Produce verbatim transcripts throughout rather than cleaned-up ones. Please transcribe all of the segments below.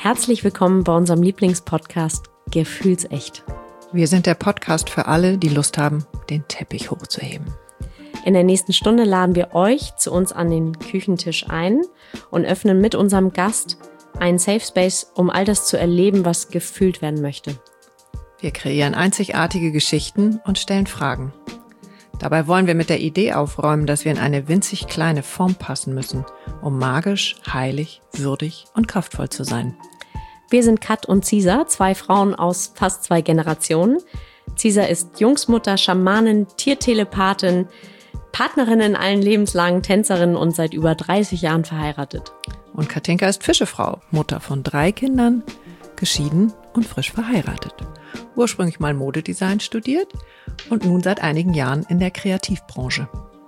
Herzlich willkommen bei unserem Lieblingspodcast Gefühlsecht. Wir sind der Podcast für alle, die Lust haben, den Teppich hochzuheben. In der nächsten Stunde laden wir euch zu uns an den Küchentisch ein und öffnen mit unserem Gast einen Safe Space, um all das zu erleben, was gefühlt werden möchte. Wir kreieren einzigartige Geschichten und stellen Fragen. Dabei wollen wir mit der Idee aufräumen, dass wir in eine winzig kleine Form passen müssen, um magisch, heilig, würdig und kraftvoll zu sein. Wir sind Kat und Cisa, zwei Frauen aus fast zwei Generationen. Cisa ist Jungsmutter, Schamanin, Tiertelepathin, Partnerin in allen Lebenslagen, Tänzerin und seit über dreißig Jahren verheiratet. Und Katinka ist Fischefrau, Mutter von drei Kindern, geschieden und frisch verheiratet. Ursprünglich mal Modedesign studiert und nun seit einigen Jahren in der Kreativbranche.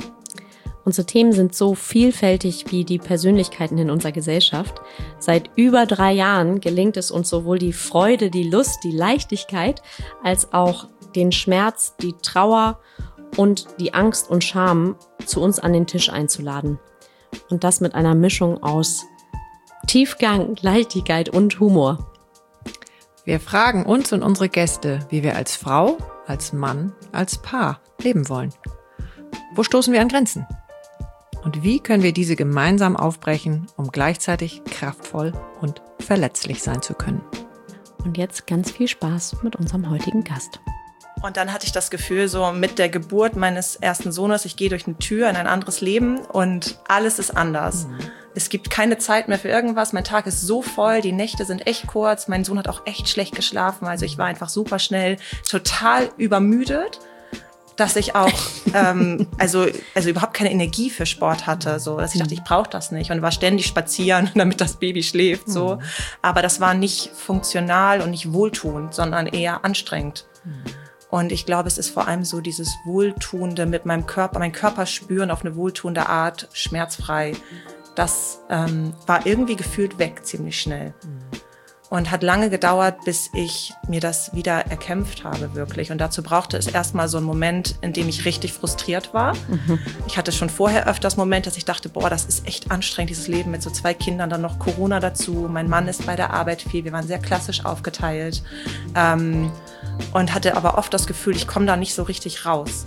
Unsere Themen sind so vielfältig wie die Persönlichkeiten in unserer Gesellschaft. Seit über drei Jahren gelingt es uns sowohl die Freude, die Lust, die Leichtigkeit, als auch den Schmerz, die Trauer und die Angst und Scham zu uns an den Tisch einzuladen. Und das mit einer Mischung aus Tiefgang, Leichtigkeit und Humor. Wir fragen uns und unsere Gäste, wie wir als Frau, als Mann, als Paar leben wollen. Wo stoßen wir an Grenzen? Und wie können wir diese gemeinsam aufbrechen, um gleichzeitig kraftvoll und verletzlich sein zu können? Und jetzt ganz viel Spaß mit unserem heutigen Gast. Und dann hatte ich das Gefühl, so mit der Geburt meines ersten Sohnes, ich gehe durch eine Tür in ein anderes Leben und alles ist anders. Mhm. Es gibt keine Zeit mehr für irgendwas. Mein Tag ist so voll, die Nächte sind echt kurz. Mein Sohn hat auch echt schlecht geschlafen. Also ich war einfach super schnell total übermüdet, dass ich auch ähm, also also überhaupt keine Energie für Sport hatte, so dass ich dachte, ich brauche das nicht und war ständig spazieren, damit das Baby schläft, so. Mhm. Aber das war nicht funktional und nicht wohltuend, sondern eher anstrengend. Mhm. Und ich glaube, es ist vor allem so dieses Wohltuende mit meinem Körper, meinen Körper spüren auf eine wohltuende Art, schmerzfrei. Das ähm, war irgendwie gefühlt weg, ziemlich schnell. Mhm. Und hat lange gedauert, bis ich mir das wieder erkämpft habe, wirklich. Und dazu brauchte es erstmal so einen Moment, in dem ich richtig frustriert war. Mhm. Ich hatte schon vorher öfters Momente, dass ich dachte, boah, das ist echt anstrengend, dieses Leben mit so zwei Kindern, dann noch Corona dazu. Mein Mann ist bei der Arbeit viel, wir waren sehr klassisch aufgeteilt. Ähm, und hatte aber oft das Gefühl, ich komme da nicht so richtig raus.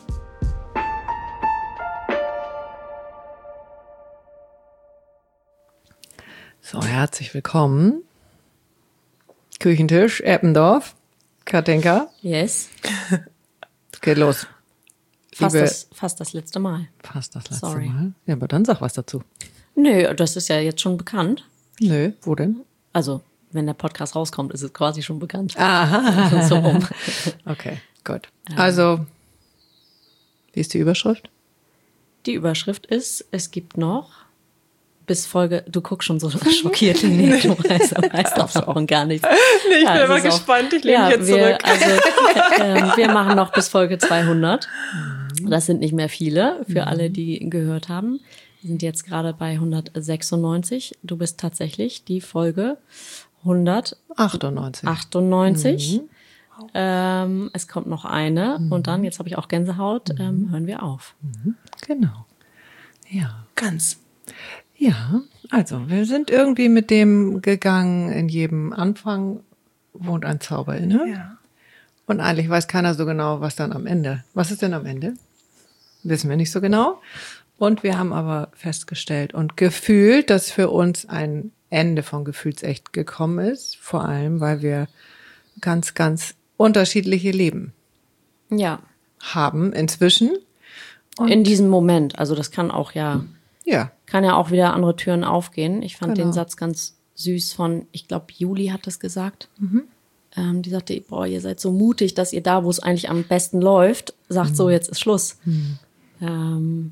So, herzlich willkommen. Küchentisch, Eppendorf, Katinka. Yes. Geht los. Fast, Liebe, das, fast das letzte Mal. Fast das letzte Sorry. Mal. Ja, aber dann sag was dazu. Nö, das ist ja jetzt schon bekannt. Nö, wo denn? Also, wenn der Podcast rauskommt, ist es quasi schon bekannt. Aha. So rum. Okay, gut. Also, wie ist die Überschrift? Die Überschrift ist, es gibt noch bis Folge, du guckst schon so schockiert in die du weißt, weißt davon gar nichts. Nee, ich ja, bin aber auch, gespannt, ich lehne ja, mich jetzt wir, zurück. Also, äh, wir machen noch bis Folge zweihundert. Das sind nicht mehr viele, für mhm. alle, die gehört haben. Wir sind jetzt gerade bei hundertsechsundneunzig. Du bist tatsächlich die Folge hundertachtundneunzig. achtundneunzig. Mhm. Ähm, es kommt noch eine mhm. und dann, jetzt habe ich auch Gänsehaut, mhm. ähm, hören wir auf. Mhm. Genau. Ja. Ganz. Ja, also wir sind irgendwie mit dem gegangen, in jedem Anfang wohnt ein Zauber inne. Ja. Und eigentlich weiß keiner so genau, was dann am Ende. Was ist denn am Ende? Wissen wir nicht so genau. Und wir haben aber festgestellt und gefühlt, dass für uns ein Ende von Gefühlsecht gekommen ist. Vor allem, weil wir ganz, ganz unterschiedliche Leben ja. haben inzwischen. Und in diesem Moment. Also das kann auch ja... Ja. Kann ja auch wieder andere Türen aufgehen. Ich fand genau. den Satz ganz süß von, ich glaube, Juli hat das gesagt. Mhm. Ähm, die sagte, boah, ihr seid so mutig, dass ihr da, wo es eigentlich am besten läuft, sagt, mhm. so, jetzt ist Schluss. Mhm. Ähm,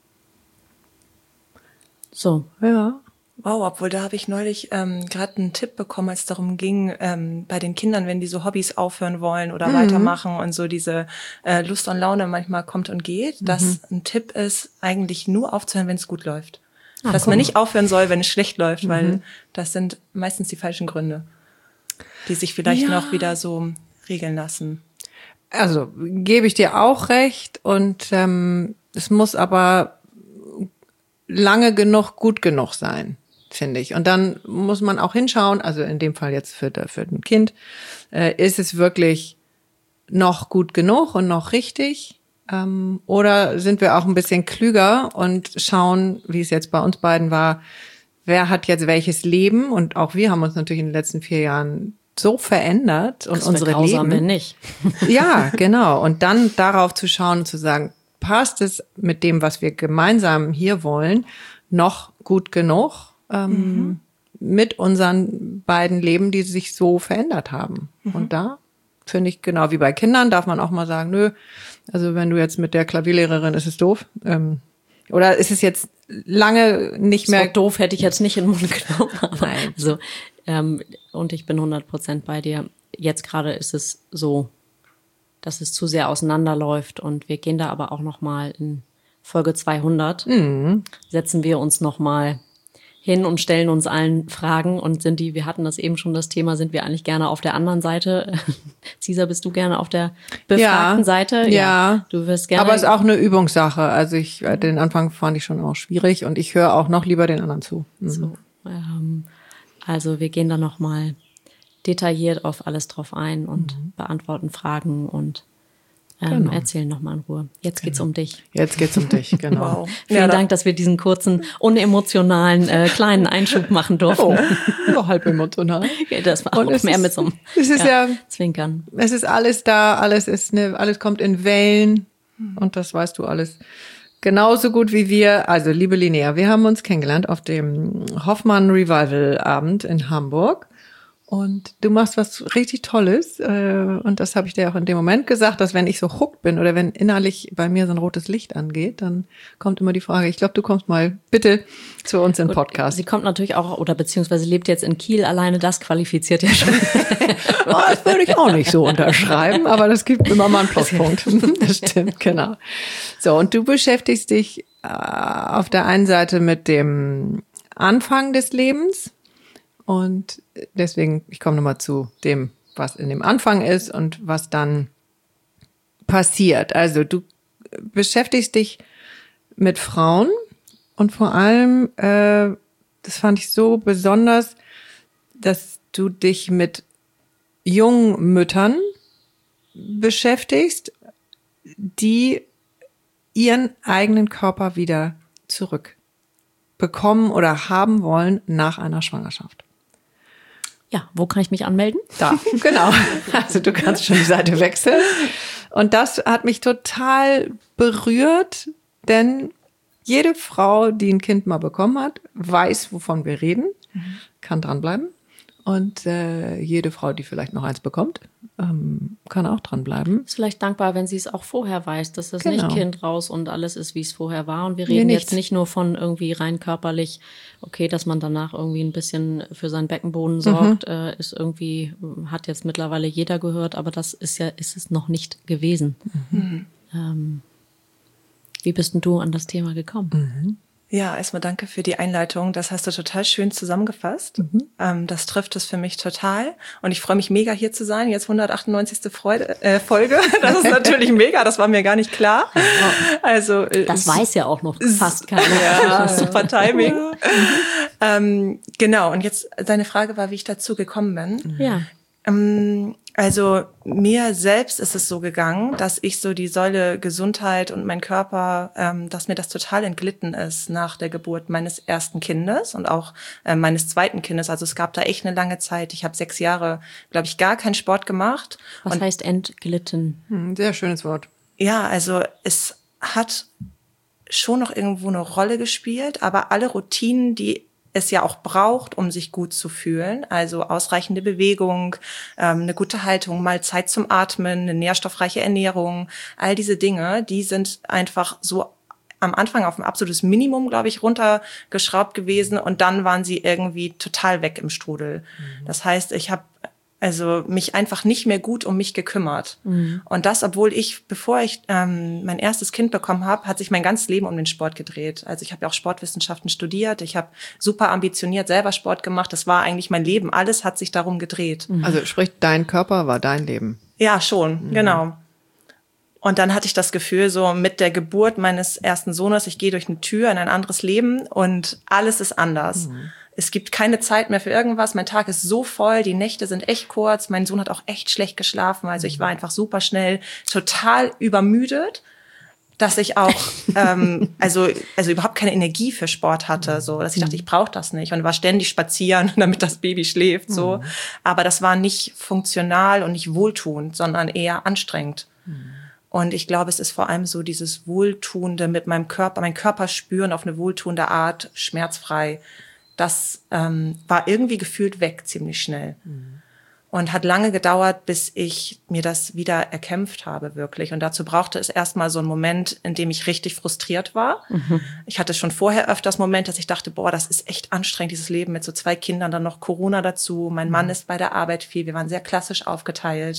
so. Ja. Wow, obwohl da habe ich neulich ähm, gerade einen Tipp bekommen, als es darum ging, ähm, bei den Kindern, wenn die so Hobbys aufhören wollen oder mhm. weitermachen und so diese äh, Lust und Laune manchmal kommt und geht, mhm. dass ein Tipp ist, eigentlich nur aufzuhören, wenn es gut läuft. Ach, dass man nicht aufhören soll, wenn es schlecht läuft, mhm. weil das sind meistens die falschen Gründe, die sich vielleicht ja. noch wieder so regeln lassen. Also gebe ich dir auch recht und ähm, es muss aber lange genug gut genug sein. finde ich. Und dann muss man auch hinschauen, also in dem Fall jetzt für, für ein Kind, äh, ist es wirklich noch gut genug und noch richtig? Ähm, oder sind wir auch ein bisschen klüger und schauen, wie es jetzt bei uns beiden war, wer hat jetzt welches Leben? Und auch wir haben uns natürlich in den letzten vier Jahren so verändert und das unsere grausam, Leben. wenn nicht. Ja, genau. Und dann darauf zu schauen und zu sagen, passt es mit dem, was wir gemeinsam hier wollen, noch gut genug ähm, mhm. mit unseren beiden Leben, die sich so verändert haben. Mhm. Und da finde ich, genau wie bei Kindern, darf man auch mal sagen, nö, also wenn du jetzt mit der Klavierlehrerin, ist es doof. Ähm, oder ist es jetzt lange nicht mehr... So doof hätte ich jetzt nicht in den Mund genommen. Aber Nein. also, ähm, und ich bin hundert Prozent bei dir. Jetzt gerade ist es so, dass es zu sehr auseinanderläuft. Und wir gehen da aber auch noch mal in Folge zweihundert. Mhm. Setzen wir uns noch mal hin und stellen uns allen Fragen und sind die, wir hatten das eben schon, das Thema, sind wir eigentlich gerne auf der anderen Seite? Cesar, bist du gerne auf der befragten ja, Seite? Ja, ja. Du wirst gerne. Aber es ist auch eine Übungssache. Also ich, den Anfang fand ich schon auch schwierig und ich höre auch noch lieber den anderen zu. Mhm. So, ähm, also wir gehen da noch mal detailliert auf alles drauf ein und mhm. beantworten Fragen und Ähm, genau. erzählen noch mal in Ruhe. Jetzt geht's genau. um dich. Jetzt geht's um dich, genau. Wow. Vielen ja, Dank, dass wir diesen kurzen, unemotionalen, äh, kleinen Einschub machen durften. Oh, nur halb emotional. Ja, das war auch mehr ist, mit so einem es ist ja, ja, Zwinkern. Es ist alles da, alles ist ne, alles kommt in Wellen und das weißt du alles genauso gut wie wir. Also, liebe Linnea, wir haben uns kennengelernt auf dem Hoffmann Revival Abend in Hamburg. Und du machst was richtig Tolles. Und das habe ich dir auch in dem Moment gesagt, dass wenn ich so hooked bin oder wenn innerlich bei mir so ein rotes Licht angeht, dann kommt immer die Frage, ich glaube, du kommst mal bitte zu uns im Podcast. Sie kommt natürlich auch, oder beziehungsweise lebt jetzt in Kiel, alleine das qualifiziert ja schon. Oh, das würde ich auch nicht so unterschreiben, aber das gibt immer mal einen Pluspunkt. Das stimmt, genau. So, und du beschäftigst dich äh, auf der einen Seite mit dem Anfang des Lebens. Und deswegen, ich komme nochmal zu dem, was in dem Anfang ist und was dann passiert. Also du beschäftigst dich mit Frauen und vor allem, äh, das fand ich so besonders, dass du dich mit jungen Müttern beschäftigst, die ihren eigenen Körper wieder zurückbekommen oder haben wollen nach einer Schwangerschaft. Ja, wo kann ich mich anmelden? Da, genau. Also du kannst schon die Seite wechseln. Und das hat mich total berührt, denn jede Frau, die ein Kind mal bekommen hat, weiß, wovon wir reden, mhm. kann dranbleiben. Und äh, jede Frau, die vielleicht noch eins bekommt, ähm, kann auch dranbleiben. Ist vielleicht dankbar, wenn sie es auch vorher weiß, dass das genau. nicht Kind raus und alles ist, wie es vorher war. Und wir reden nee, jetzt nicht nur von irgendwie rein körperlich, okay, dass man danach irgendwie ein bisschen für seinen Beckenboden sorgt, mhm. äh, ist irgendwie, hat jetzt mittlerweile jeder gehört, aber das ist ja, ist es noch nicht gewesen. Mhm. Ähm, wie bist denn du an das Thema gekommen? Mhm. Ja, erstmal danke für die Einleitung. Das hast du total schön zusammengefasst. Mhm. Ähm, das trifft es für mich total. Und ich freue mich mega, hier zu sein. Jetzt hundertachtundneunzigste Freude, äh, Folge. Das ist natürlich mega. Das war mir gar nicht klar. Also Das weiß ja auch noch fast keiner. Ja, super Timing. Ja. ähm, genau. Und jetzt, deine Frage war, wie ich dazu gekommen bin. Ja. Ähm, Also mir selbst ist es so gegangen, dass ich so die Säule Gesundheit und mein Körper, ähm, dass mir das total entglitten ist nach der Geburt meines ersten Kindes und auch äh, meines zweiten Kindes. Also es gab da echt eine lange Zeit. Ich habe sechs Jahre, glaube ich, gar keinen Sport gemacht. Was und, heißt entglitten? Sehr schönes Wort. Ja, also es hat schon noch irgendwo eine Rolle gespielt, aber alle Routinen, die es ja auch braucht, um sich gut zu fühlen. Also ausreichende Bewegung, ähm, eine gute Haltung, mal Zeit zum Atmen, eine nährstoffreiche Ernährung. All diese Dinge, die sind einfach so am Anfang auf ein absolutes Minimum, glaube ich, runtergeschraubt gewesen. Und dann waren sie irgendwie total weg im Strudel. Mhm. Das heißt, ich habe also mich einfach nicht mehr gut um mich gekümmert. Mhm. Und das, obwohl ich, bevor ich ähm, mein erstes Kind bekommen habe, hat sich mein ganzes Leben um den Sport gedreht. Also ich habe ja auch Sportwissenschaften studiert, ich habe super ambitioniert selber Sport gemacht. Das war eigentlich mein Leben. Alles hat sich darum gedreht. Mhm. Also sprich, dein Körper war dein Leben. Ja, schon, mhm. genau. Und dann hatte ich das Gefühl, so mit der Geburt meines ersten Sohnes, ich gehe durch eine Tür in ein anderes Leben und alles ist anders. Mhm. Es gibt keine Zeit mehr für irgendwas. Mein Tag ist so voll, die Nächte sind echt kurz. Mein Sohn hat auch echt schlecht geschlafen. Also ich war einfach super schnell total übermüdet, dass ich auch ähm, also also überhaupt keine Energie für Sport hatte, so dass ich dachte, ich brauche das nicht und war ständig spazieren, damit das Baby schläft, so. Aber das war nicht funktional und nicht wohltuend, sondern eher anstrengend. Und ich glaube, es ist vor allem so dieses Wohltuende mit meinem Körper, mein Körper spüren auf eine wohltuende Art, schmerzfrei. Das ähm, war irgendwie gefühlt weg, ziemlich schnell. Mhm. Und hat lange gedauert, bis ich mir das wieder erkämpft habe, wirklich. Und dazu brauchte es erstmal so einen Moment, in dem ich richtig frustriert war. Mhm. Ich hatte schon vorher öfters Momente, dass ich dachte, boah, das ist echt anstrengend, dieses Leben mit so zwei Kindern, dann noch Corona dazu. Mein Mann ist bei der Arbeit viel, wir waren sehr klassisch aufgeteilt.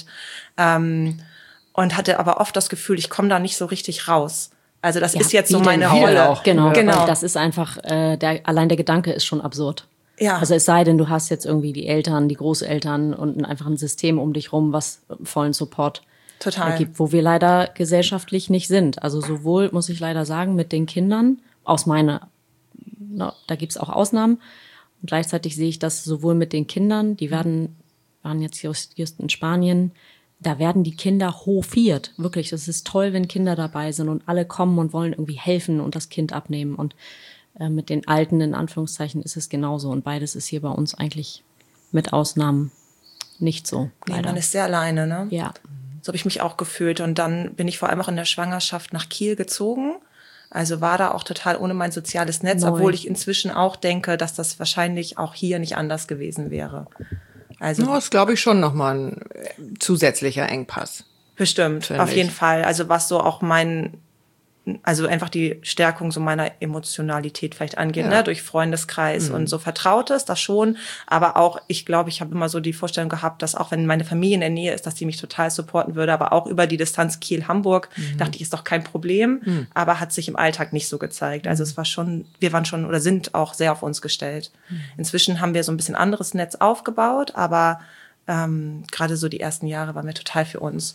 Ähm, und hatte aber oft das Gefühl, ich komme da nicht so richtig raus. Also das ja, ist jetzt so meine Rolle. Auch. Genau, genau. Das ist einfach, äh, der, allein der Gedanke ist schon absurd. Ja. Also es sei denn, du hast jetzt irgendwie die Eltern, die Großeltern und einfach ein System um dich rum, was vollen Support Total. gibt, wo wir leider gesellschaftlich nicht sind. Also sowohl, muss ich leider sagen, mit den Kindern, aus meiner, na, da gibt's auch Ausnahmen. Und gleichzeitig sehe ich das sowohl mit den Kindern, die werden, waren jetzt just, just in Spanien, da werden die Kinder hofiert. Wirklich, das ist toll, wenn Kinder dabei sind und alle kommen und wollen irgendwie helfen und das Kind abnehmen. Und äh, mit den Alten, in Anführungszeichen, ist es genauso. Und beides ist hier bei uns eigentlich mit Ausnahmen nicht so. Nee, man ist sehr alleine, ne? Ja. So habe ich mich auch gefühlt. Und dann bin ich vor allem auch in der Schwangerschaft nach Kiel gezogen. Also war da auch total ohne mein soziales Netz, Neu. obwohl ich inzwischen auch denke, dass das wahrscheinlich auch hier nicht anders gewesen wäre. Also no, das ist, glaube ich, schon nochmal ein zusätzlicher Engpass. Bestimmt, auf jeden Fall. Also was so auch mein, also einfach die Stärkung so meiner Emotionalität vielleicht angeht, ja. ne, durch Freundeskreis mhm. und so Vertrautes, das schon. Aber auch, ich glaube, ich habe immer so die Vorstellung gehabt, dass auch wenn meine Familie in der Nähe ist, dass die mich total supporten würde. Aber auch über die Distanz Kiel-Hamburg mhm. dachte ich, ist doch kein Problem. Mhm. Aber hat sich im Alltag nicht so gezeigt. Also es war schon, wir waren schon oder sind auch sehr auf uns gestellt. Mhm. Inzwischen haben wir so ein bisschen anderes Netz aufgebaut, aber ähm, gerade so die ersten Jahre waren wir total für uns.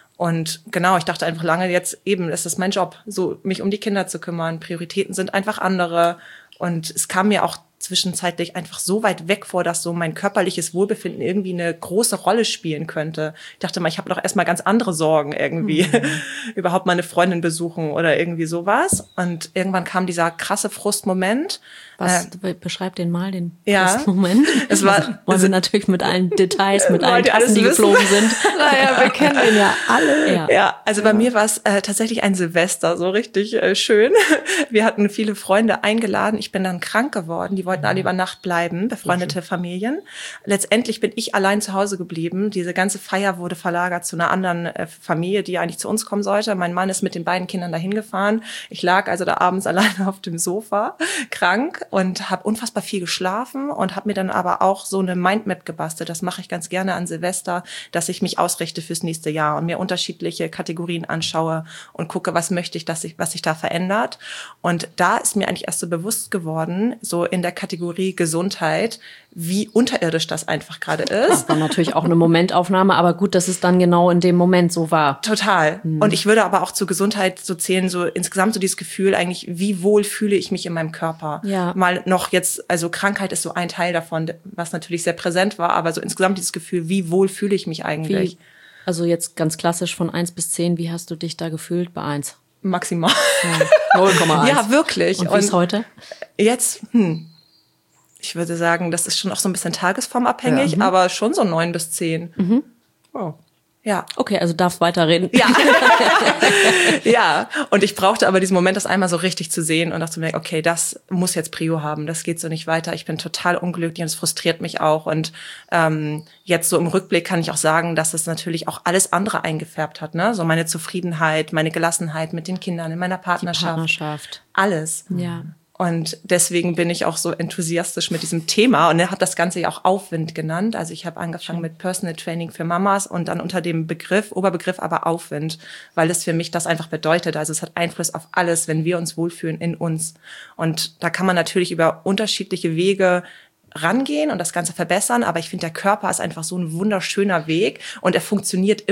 Und genau, ich dachte einfach lange jetzt eben, es ist mein Job, so mich um die Kinder zu kümmern. Prioritäten sind einfach andere. Und es kam mir auch zwischenzeitlich einfach so weit weg vor, dass so mein körperliches Wohlbefinden irgendwie eine große Rolle spielen könnte. Ich dachte mal, ich habe doch erstmal ganz andere Sorgen irgendwie. Mhm. Überhaupt meine Freundin besuchen oder irgendwie sowas. Und irgendwann kam dieser krasse Frustmoment. Was, äh, beschreib den mal, den ja, Frustmoment. Es war, also, wollen wir natürlich mit allen Details, mit allen Tassen, die geflogen sind. Naja, wir kennen den ja alle. Ja, ja also ja. bei mir war es äh, tatsächlich ein Silvester, so richtig äh, schön. Wir hatten viele Freunde eingeladen. Ich bin dann krank geworden. Die wollten alle über Nacht bleiben, befreundete okay. Familien. Letztendlich bin ich allein zu Hause geblieben. Diese ganze Feier wurde verlagert zu einer anderen äh, Familie, die eigentlich zu uns kommen sollte. Mein Mann ist mit den beiden Kindern dahin gefahren. Ich lag also da abends alleine auf dem Sofa, krank und habe unfassbar viel geschlafen und habe mir dann aber auch so eine Mindmap gebastelt. Das mache ich ganz gerne an Silvester, dass ich mich ausrichte fürs nächste Jahr und mir unterschiedliche Kategorien anschaue und gucke, was möchte ich, dass ich, was sich da verändert. Und da ist mir eigentlich erst so bewusst geworden, so in der Kategorie Gesundheit, wie unterirdisch das einfach gerade ist. Das war natürlich auch eine Momentaufnahme, aber gut, dass es dann genau in dem Moment so war. Total. Mhm. Und ich würde aber auch zur Gesundheit so zählen, so insgesamt so dieses Gefühl eigentlich, wie wohl fühle ich mich in meinem Körper. Ja. Mal noch jetzt, also Krankheit ist so ein Teil davon, was natürlich sehr präsent war, aber so insgesamt dieses Gefühl, wie wohl fühle ich mich eigentlich. Wie, also jetzt ganz klassisch von eins bis zehn, wie hast du dich da gefühlt bei eins? Maximal. null Komma eins. Ja, wirklich. Und wie ist heute? Jetzt, hm. Ich würde sagen, das ist schon auch so ein bisschen tagesformabhängig, ja, mhm. aber schon so neun bis zehn. Mhm. Oh. Ja. Okay, also darfst weiterreden. Ja. Ja. Und ich brauchte aber diesen Moment, das einmal so richtig zu sehen und dachte mir, okay, das muss jetzt Prio haben. Das geht so nicht weiter. Ich bin total unglücklich und es frustriert mich auch. Und ähm, jetzt so im Rückblick kann ich auch sagen, dass es natürlich auch alles andere eingefärbt hat. Ne? So meine Zufriedenheit, meine Gelassenheit mit den Kindern in meiner Partnerschaft. Die Partnerschaft. Alles. Ja. Und deswegen bin ich auch so enthusiastisch mit diesem Thema. Und er hat das Ganze ja auch Aufwind genannt. Also ich habe angefangen mit Personal Training für Mamas und dann unter dem Begriff, Oberbegriff aber Aufwind, weil es für mich das einfach bedeutet. Also es hat Einfluss auf alles, wenn wir uns wohlfühlen in uns. Und da kann man natürlich über unterschiedliche Wege rangehen und das Ganze verbessern. Aber ich finde, der Körper ist einfach so ein wunderschöner Weg und er funktioniert immer.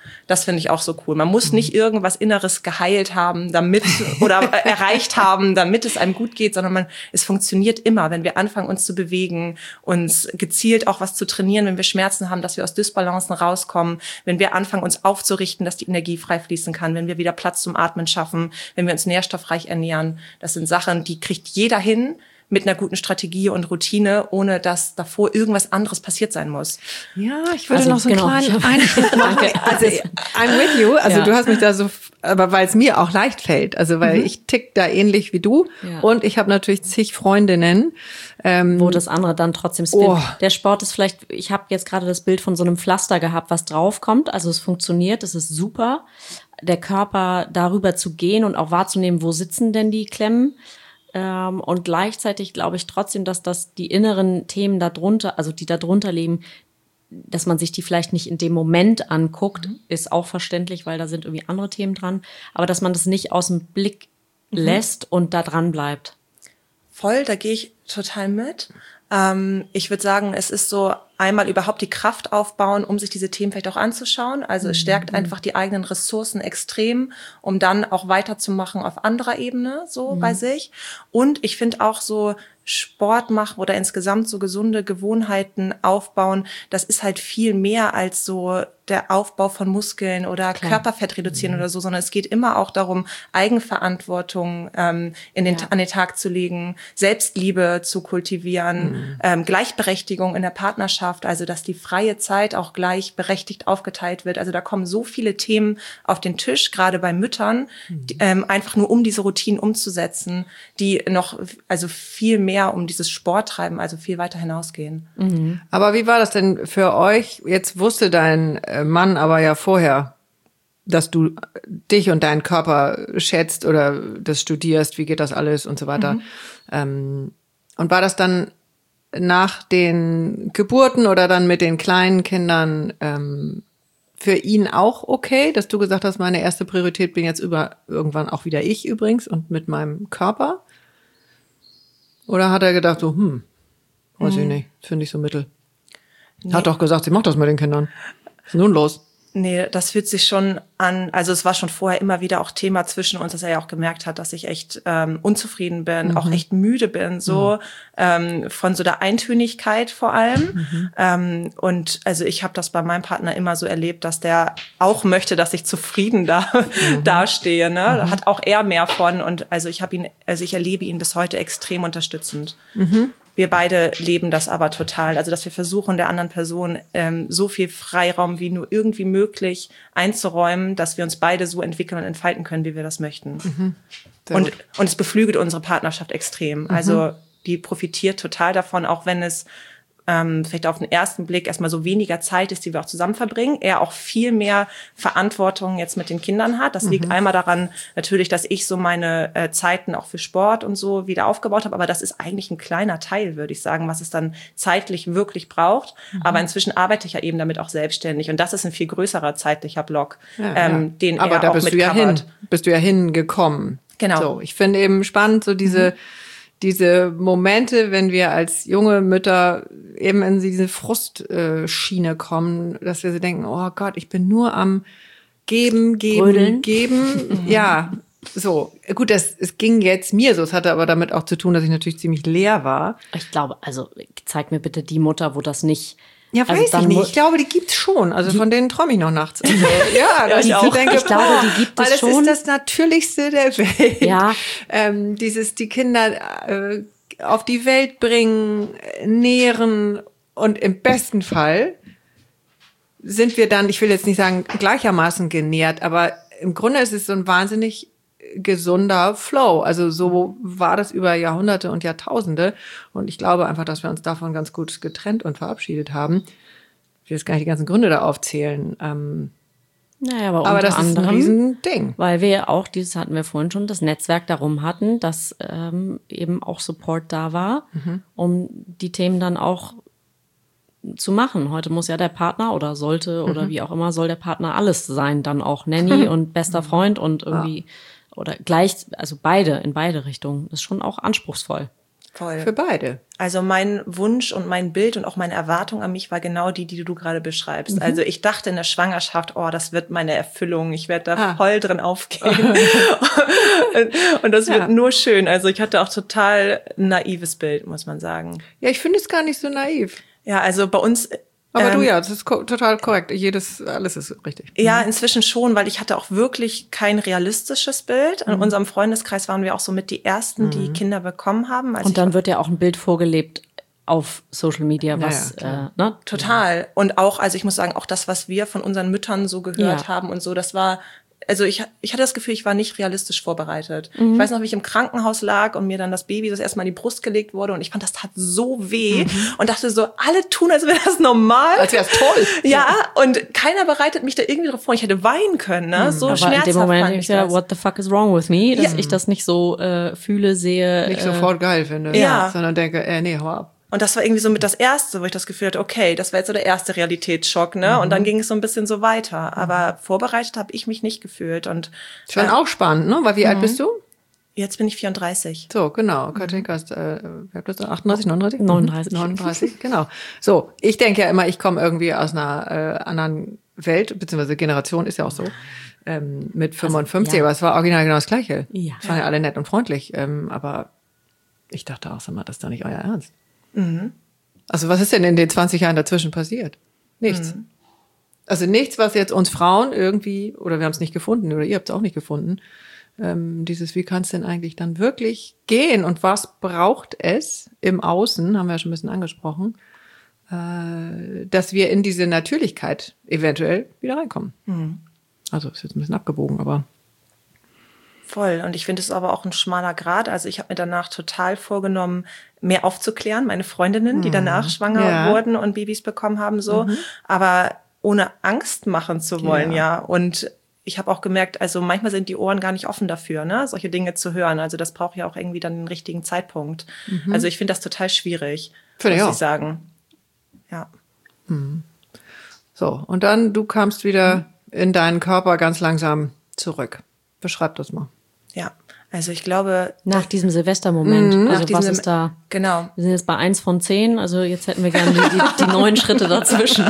Das finde ich auch so cool. Man muss nicht irgendwas Inneres geheilt haben, damit oder erreicht haben, damit es einem gut geht, sondern man, es funktioniert immer, wenn wir anfangen, uns zu bewegen, uns gezielt auch was zu trainieren, wenn wir Schmerzen haben, dass wir aus Dysbalancen rauskommen, wenn wir anfangen, uns aufzurichten, dass die Energie frei fließen kann, wenn wir wieder Platz zum Atmen schaffen, wenn wir uns nährstoffreich ernähren. Das sind Sachen, die kriegt jeder hin, mit einer guten Strategie und Routine, ohne dass davor irgendwas anderes passiert sein muss. Ja, ich würde Also, noch so einen genau. kleinen Einschub machen. Also, I'm with you. Also, Ja. du hast mich da so, aber weil es mir auch leicht fällt. Also, weil Mhm. ich tick da ähnlich wie du. Ja. Und ich habe natürlich zig Freundinnen. Ähm, Wo das andere dann trotzdem spinnt. Oh. Der Sport ist vielleicht, ich habe jetzt gerade das Bild von so einem Pflaster gehabt, was draufkommt. Also es funktioniert, es ist super. Der Körper darüber zu gehen und auch wahrzunehmen, wo sitzen denn die Klemmen. Ähm, und gleichzeitig glaube ich trotzdem, dass das die inneren Themen darunter, also die darunter leben, dass man sich die vielleicht nicht in dem Moment anguckt, mhm. ist auch verständlich, weil da sind irgendwie andere Themen dran. Aber dass man das nicht aus dem Blick mhm. lässt und da dran bleibt. Voll, da gehe ich total mit. Ähm, ich würde sagen, es ist so einmal überhaupt die Kraft aufbauen, um sich diese Themen vielleicht auch anzuschauen. Also es stärkt mhm. einfach die eigenen Ressourcen extrem, um dann auch weiterzumachen auf anderer Ebene, so mhm. bei sich. Und ich finde auch so Sport machen oder insgesamt so gesunde Gewohnheiten aufbauen, das ist halt viel mehr als so der Aufbau von Muskeln oder Klar. Körperfett reduzieren mhm. oder so, sondern es geht immer auch darum, Eigenverantwortung ähm, in den, ja. an den Tag zu legen, Selbstliebe zu kultivieren, mhm. ähm, Gleichberechtigung in der Partnerschaft, also dass die freie Zeit auch gleichberechtigt aufgeteilt wird. Also da kommen so viele Themen auf den Tisch, gerade bei Müttern, mhm. die, ähm, einfach nur um diese Routinen umzusetzen, die noch also viel mehr um dieses Sporttreiben, also viel weiter hinausgehen. Mhm. Aber wie war das denn für euch? Jetzt wusste dein Mann aber ja vorher, dass du dich und deinen Körper schätzt oder das studierst, wie geht das alles und so weiter. Mhm. Ähm, und war das dann nach den Geburten oder dann mit den kleinen Kindern ähm, für ihn auch okay, dass du gesagt hast, meine erste Priorität bin jetzt über irgendwann auch wieder ich übrigens und mit meinem Körper? Oder hat er gedacht so, hm, weiß mhm. ich nicht, finde ich so mittel. Nee. Hat doch gesagt, sie macht das mit den Kindern. Was ist nun los? Nee, das fühlt sich schon an, also es war schon vorher immer wieder auch Thema zwischen uns, dass er ja auch gemerkt hat, dass ich echt ähm, unzufrieden bin, mhm. auch echt müde bin, so mhm. ähm, von so der Eintönigkeit vor allem. Mhm. Ähm, und also ich habe das bei meinem Partner immer so erlebt, dass der auch möchte, dass ich zufrieden da mhm. dastehe. Ne? Mhm. Da hat auch er mehr von und also ich habe ihn, also ich erlebe ihn bis heute extrem unterstützend. Mhm. Wir beide leben das aber total. Also, dass wir versuchen, der anderen Person ähm, so viel Freiraum wie nur irgendwie möglich einzuräumen, dass wir uns beide so entwickeln und entfalten können, wie wir das möchten. Mhm. Und, und es beflügelt unsere Partnerschaft extrem. Mhm. Also, die profitiert total davon, auch wenn es ähm, vielleicht auf den ersten Blick erstmal so weniger Zeit ist, die wir auch zusammen verbringen. Er auch viel mehr Verantwortung jetzt mit den Kindern hat. Das mhm. liegt einmal daran natürlich, dass ich so meine äh, Zeiten auch für Sport und so wieder aufgebaut habe. Aber das ist eigentlich ein kleiner Teil, würde ich sagen, was es dann zeitlich wirklich braucht. Mhm. Aber inzwischen arbeite ich ja eben damit auch selbstständig. Und das ist ein viel größerer zeitlicher Block, ja, ähm, ja. den Aber er da auch bist mit du ja hin, bist du ja hingekommen. Genau. So, ich finde eben spannend, so diese mhm. diese Momente, wenn wir als junge Mütter eben in diese Frustschiene kommen, dass wir so denken, oh Gott, ich bin nur am Geben, Geben, Brödeln. Geben. Ja, so. Gut, das, es ging jetzt mir so. Es hatte aber damit auch zu tun, dass ich natürlich ziemlich leer war. Ich glaube, also zeig mir bitte die Mutter, wo das nicht... Ja, weiß also ich nicht. Ich glaube, die gibt's schon. Also die, von denen träume ich noch nachts. Also, ja, ja, ich, ich, auch. Denke, ich glaube, die gibt es weil das schon. Das ist das Natürlichste der Welt. Ja. Ähm, dieses, die Kinder äh, auf die Welt bringen, nähren und im besten Fall sind wir dann, ich will jetzt nicht sagen gleichermaßen genährt, aber im Grunde ist es so ein wahnsinnig gesunder Flow. Also so war das über Jahrhunderte und Jahrtausende. Und ich glaube einfach, dass wir uns davon ganz gut getrennt und verabschiedet haben. Ich will jetzt gar nicht die ganzen Gründe da aufzählen. Ähm, naja, aber, aber unter das anderem, ist ein Riesending. Weil wir ja auch, dieses hatten wir vorhin schon, das Netzwerk darum hatten, dass ähm, eben auch Support da war, mhm. um die Themen dann auch zu machen. Heute muss ja der Partner oder sollte oder mhm. wie auch immer, soll der Partner alles sein, dann auch Nanny und bester Freund und irgendwie... Ja. Oder gleich, also beide, in beide Richtungen. Das ist schon auch anspruchsvoll. Voll. Für beide. Also mein Wunsch und mein Bild und auch meine Erwartung an mich war genau die, die du gerade beschreibst. Mhm. Also ich dachte in der Schwangerschaft, oh, das wird meine Erfüllung. Ich werde da ah. voll drin aufgehen. und, und das ja. wird nur schön. Also ich hatte auch total ein naives Bild, muss man sagen. Ja, ich finde es gar nicht so naiv. Ja, also bei uns... Aber ähm, du ja, das ist ko- total korrekt. Jedes, alles ist richtig. Ja, inzwischen schon, weil ich hatte auch wirklich kein realistisches Bild. In mhm. unserem Freundeskreis waren wir auch so mit die Ersten, die mhm. Kinder bekommen haben. Also und dann wird ja auch ein Bild vorgelebt auf Social Media, was, ja, äh, ne? Total. Und auch, also ich muss sagen, auch das, was wir von unseren Müttern so gehört ja. haben und so, das war... Also ich, ich hatte das Gefühl, ich war nicht realistisch vorbereitet. Mhm. Ich weiß noch, wie ich im Krankenhaus lag und mir dann das Baby das erstmal in die Brust gelegt wurde und ich fand, das tat so weh mhm. und dachte so, alle tun, als wäre das normal. Als wäre es toll. Ja, und keiner bereitet mich da irgendwie drauf vor. Ich hätte weinen können, ne? Mhm. So aber schmerzhaft in dem Moment fand ich ja, das. What the fuck is wrong with me? Dass ja. ich das nicht so äh, fühle, sehe. Nicht äh, sofort geil finde, ja. sondern denke, äh, nee, hau ab. Und das war irgendwie so mit das Erste, wo ich das Gefühl hatte, okay, das war jetzt so der erste Realitätsschock, ne? Mhm. Und dann ging es so ein bisschen so weiter. Aber vorbereitet habe ich mich nicht gefühlt. Und schon äh, auch spannend, ne? Weil wie mhm. alt bist du? Jetzt bin ich vierunddreißig. So, genau. Katinka ist, äh, wer bist du? achtunddreißig, neununddreißig? neununddreißig. neununddreißig, genau. So, ich denke ja immer, ich komme irgendwie aus einer äh, anderen Welt, beziehungsweise Generation ist ja auch so, ähm, mit fünfundfünfzig, also, ja. aber es war original genau das Gleiche. Ja. Es waren ja alle nett und freundlich, ähm, aber ich dachte auch, sag mal, das ist doch nicht euer Ernst. Mhm. Also was ist denn in den zwanzig Jahren dazwischen passiert? Nichts. Mhm. Also nichts, was jetzt uns Frauen irgendwie, oder wir haben es nicht gefunden, oder ihr habt es auch nicht gefunden, ähm, dieses, wie kann es denn eigentlich dann wirklich gehen und was braucht es im Außen, haben wir ja schon ein bisschen angesprochen, äh, dass wir in diese Natürlichkeit eventuell wieder reinkommen. Mhm. Also ist jetzt ein bisschen abgebogen, aber... Voll. Und ich finde es aber auch ein schmaler Grat. Also ich habe mir danach total vorgenommen, mehr aufzuklären. Meine Freundinnen, die danach schwanger ja. wurden und Babys bekommen haben, so. Mhm. Aber ohne Angst machen zu wollen, ja. ja. Und ich habe auch gemerkt, also manchmal sind die Ohren gar nicht offen dafür, ne, solche Dinge zu hören. Also das braucht ja auch irgendwie dann den richtigen Zeitpunkt. Mhm. Also ich finde das total schwierig, Finde muss ich, ich sagen. Ja. Mhm. So, und dann, du kamst wieder mhm. in deinen Körper ganz langsam zurück. Beschreib das mal. Ja, also ich glaube... Nach diesem Silvestermoment, Mhm. also diesem was ist da? Genau. Wir sind jetzt bei eins von zehn, also jetzt hätten wir gerne die, die, die neun Schritte dazwischen.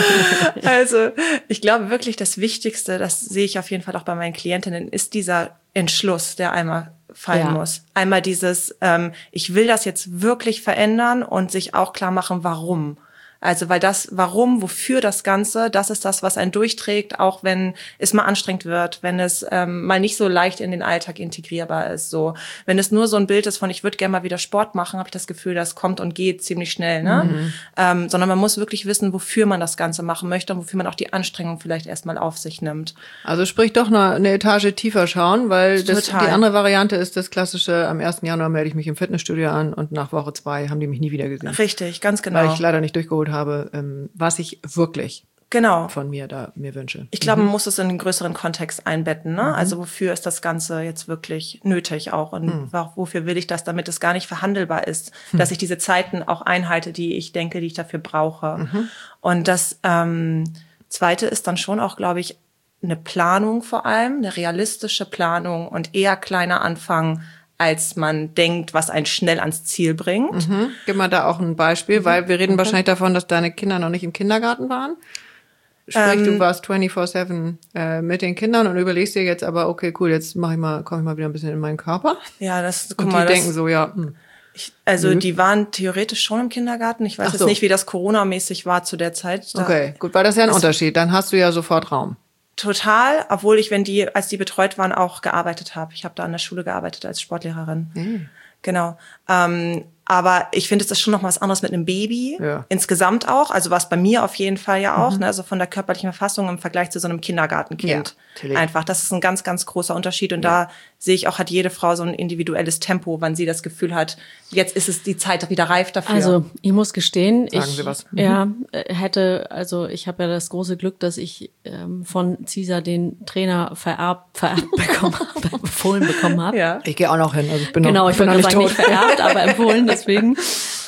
Also ich glaube wirklich, das Wichtigste, das sehe ich auf jeden Fall auch bei meinen Klientinnen, ist dieser Entschluss, der einmal fallen Ja. muss. Einmal dieses, ähm, ich will das jetzt wirklich verändern und sich auch klar machen, warum. Also weil das, warum, wofür das Ganze, das ist das, was einen durchträgt, auch wenn es mal anstrengend wird, wenn es ähm, mal nicht so leicht in den Alltag integrierbar ist. So, wenn es nur so ein Bild ist von, ich würde gerne mal wieder Sport machen, habe ich das Gefühl, das kommt und geht ziemlich schnell, ne? Mhm. Ähm, sondern man muss wirklich wissen, wofür man das Ganze machen möchte und wofür man auch die Anstrengung vielleicht erstmal auf sich nimmt. Also sprich doch noch eine Etage tiefer schauen, weil das, die andere Variante ist das klassische, am ersten Januar melde ich mich im Fitnessstudio an und nach Woche zwei haben die mich nie wieder gesehen. Richtig, ganz genau. Weil ich leider nicht durchgeholt habe, ähm, was ich wirklich genau. von mir da mir wünsche. Ich glaube, mhm. man muss es in einen größeren Kontext einbetten, ne? Mhm. Also wofür ist das Ganze jetzt wirklich nötig auch und mhm. wofür will ich das, damit es gar nicht verhandelbar ist, mhm. dass ich diese Zeiten auch einhalte, die ich denke, die ich dafür brauche. Mhm. Und das ähm, Zweite ist dann schon auch, glaube ich, eine Planung vor allem, eine realistische Planung und eher kleiner anfangen, als man denkt, was einen schnell ans Ziel bringt. Mhm. Gib mal da auch ein Beispiel, mhm. weil wir reden okay. wahrscheinlich davon, dass deine Kinder noch nicht im Kindergarten waren. Sprich, ähm, du warst vierundzwanzig sieben äh, mit den Kindern und überlegst dir jetzt aber, okay, cool, jetzt mache ich mal, komme ich mal wieder ein bisschen in meinen Körper. Ja, das, guck und die mal, denken das, so, ja. Mh. Ich, also mhm. die waren theoretisch schon im Kindergarten. Ich weiß Ach jetzt so. nicht, wie das Corona-mäßig war zu der Zeit. Da okay, gut, weil das ist ja ein Unterschied. Dann hast du ja sofort Raum. Total, obwohl ich, wenn die, als die betreut waren, auch gearbeitet habe. Ich habe da an der Schule gearbeitet als Sportlehrerin. Mhm. Genau. Ähm, aber ich finde, es ist schon noch was anderes mit einem Baby. Ja. Insgesamt auch. Also was bei mir auf jeden Fall ja auch. Mhm. Ne, also von der körperlichen Verfassung im Vergleich zu so einem Kindergartenkind. Ja, einfach. Das ist ein ganz, ganz großer Unterschied. Und ja. da sehe ich auch, hat jede Frau so ein individuelles Tempo, wann sie das Gefühl hat, jetzt ist es die Zeit wieder reif dafür. Also ich muss gestehen, Sagen ich Sie was? Mhm. ja, hätte, also ich habe ja das große Glück, dass ich ähm, von Cesar den Trainer vererbt, vererbt bekommen habe, empfohlen bekommen habe. Ja. Ich gehe auch noch hin. Also ich bin genau, noch, ich bin würde noch sagen, nicht nicht vererbt, aber empfohlen deswegen.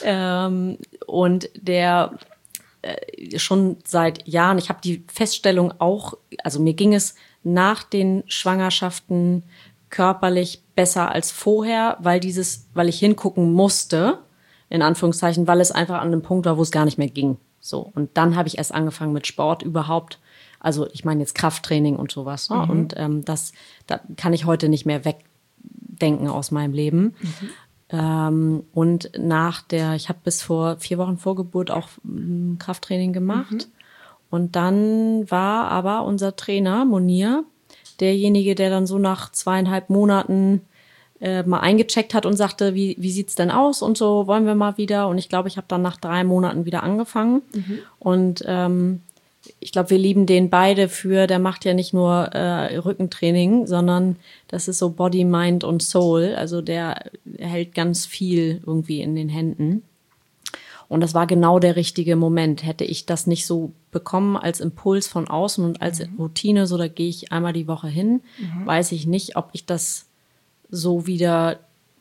Ähm, und der äh, schon seit Jahren, ich habe die Feststellung auch, also mir ging es nach den Schwangerschaften körperlich besser als vorher, weil dieses, weil ich hingucken musste, in Anführungszeichen, weil es einfach an einem Punkt war, wo es gar nicht mehr ging. So. Und dann habe ich erst angefangen mit Sport überhaupt. Also ich meine jetzt Krafttraining und sowas. Ne? Mhm. Und ähm, das, da kann ich heute nicht mehr wegdenken aus meinem Leben. Mhm. Ähm, und nach der, ich habe bis vor vier Wochen vor Geburt auch m, Krafttraining gemacht. Mhm. Und dann war aber unser Trainer, Monir, derjenige, der dann so nach zweieinhalb Monaten äh, mal eingecheckt hat und sagte, wie, wie sieht's denn aus und so, wollen wir mal wieder? Und ich glaube, ich habe dann nach drei Monaten wieder angefangen. Mhm. Und ähm, ich glaube, wir lieben den beide für, der macht ja nicht nur äh, Rückentraining, sondern das ist so Body, Mind und Soul. Also der hält ganz viel irgendwie in den Händen. Und das war genau der richtige Moment. Hätte ich das nicht so bekommen als Impuls von außen und als mhm. Routine, so da gehe ich einmal die Woche hin, mhm. weiß ich nicht, ob ich das so wieder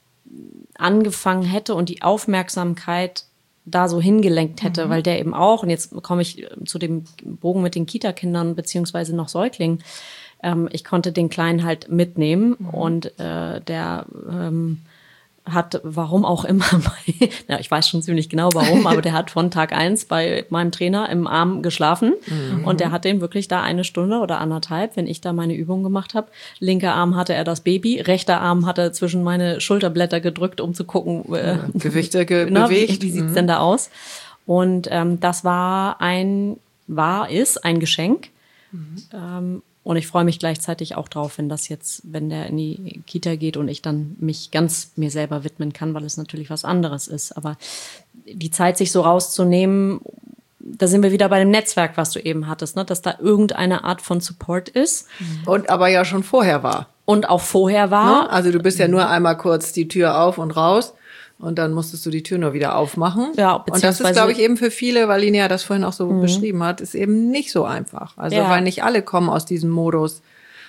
angefangen hätte und die Aufmerksamkeit da so hingelenkt hätte, mhm. weil der eben auch, und jetzt komme ich zu dem Bogen mit den Kita-Kindern beziehungsweise noch Säuglingen, ähm, ich konnte den Kleinen halt mitnehmen mhm. und äh, der ähm, hat, warum auch immer, bei, ja, ich weiß schon ziemlich genau warum, aber der hat von Tag eins bei meinem Trainer im Arm geschlafen mhm. und der hat den wirklich da eine Stunde oder anderthalb, wenn ich da meine Übung gemacht habe. Linker Arm hatte er das Baby, rechter Arm hat er zwischen meine Schulterblätter gedrückt, um zu gucken, äh, ja, Gewichte ge- na, bewegt. Wie, wie sieht's mhm. denn da aus? Und ähm, das war ein, war, ist ein Geschenk. Mhm. Ähm, Und ich freue mich gleichzeitig auch drauf, wenn das jetzt, wenn der in die Kita geht und ich dann mich ganz mir selber widmen kann, weil es natürlich was anderes ist. Aber die Zeit, sich so rauszunehmen, da sind wir wieder bei dem Netzwerk, was du eben hattest, ne? Dass da irgendeine Art von Support ist. Und aber ja schon vorher war. Und auch vorher war. Ne? Also du bist ja nur einmal kurz die Tür auf und raus. Und dann musstest du die Tür nur wieder aufmachen. Ja, und das ist, glaube ich, eben für viele, weil Linnea das vorhin auch so mhm. beschrieben hat, ist eben nicht so einfach. Also ja. weil nicht alle kommen aus diesem Modus.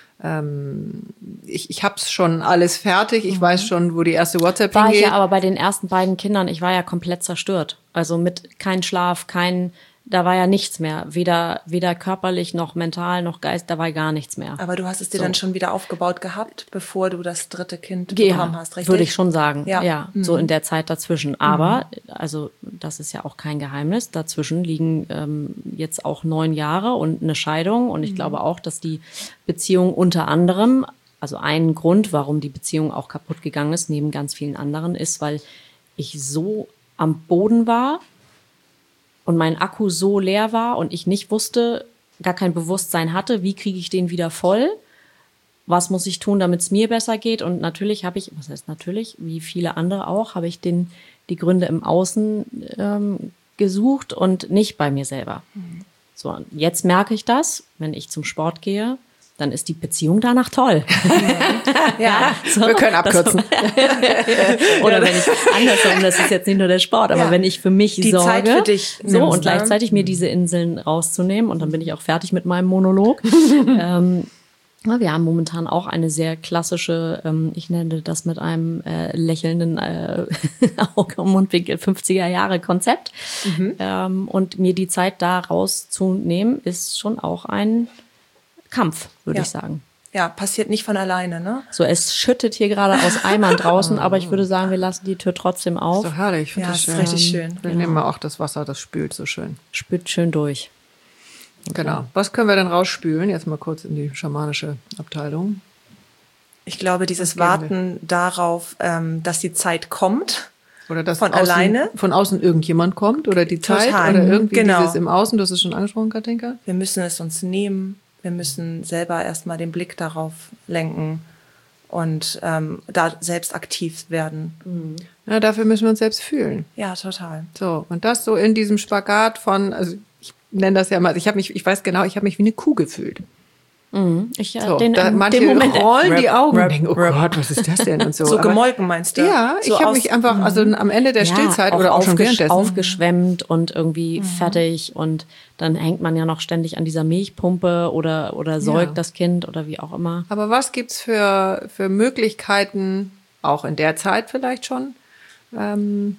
Ähm, ich ich hab's schon alles fertig. Ich mhm. weiß schon, wo die erste WhatsApp war hingeht. War ich ja aber bei den ersten beiden Kindern, ich war ja komplett zerstört. Also mit kein Schlaf, kein... Da war ja nichts mehr, weder weder körperlich noch mental noch Geist, da war gar nichts mehr. Aber du hast es dir so. dann schon wieder aufgebaut gehabt, bevor du das dritte Kind ja, bekommen hast, richtig? Würde ich schon sagen, ja, ja mhm. so in der Zeit dazwischen. Aber, mhm. also das ist ja auch kein Geheimnis, dazwischen liegen ähm, jetzt auch neun Jahre und eine Scheidung. Und ich mhm. glaube auch, dass die Beziehung unter anderem, also ein Grund, warum die Beziehung auch kaputt gegangen ist, neben ganz vielen anderen, ist, weil ich so am Boden war, und mein Akku so leer war und ich nicht wusste, gar kein Bewusstsein hatte, wie kriege ich den wieder voll? Was muss ich tun, damit es mir besser geht? Und natürlich habe ich, was heißt natürlich, wie viele andere auch, habe ich den, die Gründe im Außen ähm, gesucht und nicht bei mir selber. Mhm. So, und jetzt merke ich das, wenn ich zum Sport gehe, dann ist die Beziehung danach toll. Ja, so, wir können abkürzen. Das, oder wenn ich andersrum, das ist jetzt nicht nur der Sport, aber ja. wenn ich für mich die sorge, Zeit für dich so und gleichzeitig mir diese Inseln rauszunehmen und dann bin ich auch fertig mit meinem Monolog. ähm, wir haben momentan auch eine sehr klassische, ähm, ich nenne das mit einem äh, lächelnden äh, Auge- und Mundwinkel fünfziger Jahre Konzept. Mhm. Ähm, und mir die Zeit da rauszunehmen, ist schon auch ein Kampf, würde ja. ich sagen. Ja, passiert nicht von alleine, ne? So, es schüttet hier gerade aus Eimern draußen, aber ich würde sagen, wir lassen die Tür trotzdem auf. Ist doch herrlich, ich finde ja, das schön. Ist richtig schön. Wir genau. nehmen mal auch das Wasser, das spült so schön. Spült schön durch. Okay. Genau. Was können wir denn rausspülen? Jetzt mal kurz in die schamanische Abteilung. Ich glaube, dieses Warten wir? darauf, ähm, dass die Zeit kommt. Oder dass von außen, alleine. Von außen irgendjemand kommt oder die Total. Zeit oder irgendwie genau. dieses im Außen, du hast es schon angesprochen, Katinka. Wir müssen es uns nehmen. Wir müssen selber erstmal den Blick darauf lenken und ähm, da selbst aktiv werden. Mhm. Ja, dafür müssen wir uns selbst fühlen. Ja, total. So, und das so in diesem Spagat von, also ich nenne das ja mal, ich habe mich, ich weiß genau, ich habe mich wie eine Kuh gefühlt. Mhm. Ich, so, den, da, manche den Moment, rollen die Augen rap, und denken, oh rap. Gott, was ist das denn und so. So Aber, gemolken meinst du? Ja, so ich habe mich einfach, also am Ende der ja, Stillzeit auch oder auch schon aufgesch- währenddessen. aufgeschwemmt und irgendwie mhm. fertig und dann hängt man ja noch ständig an dieser Milchpumpe oder, oder säugt ja. das Kind oder wie auch immer. Aber was gibt's für, für Möglichkeiten, auch in der Zeit vielleicht schon, ähm,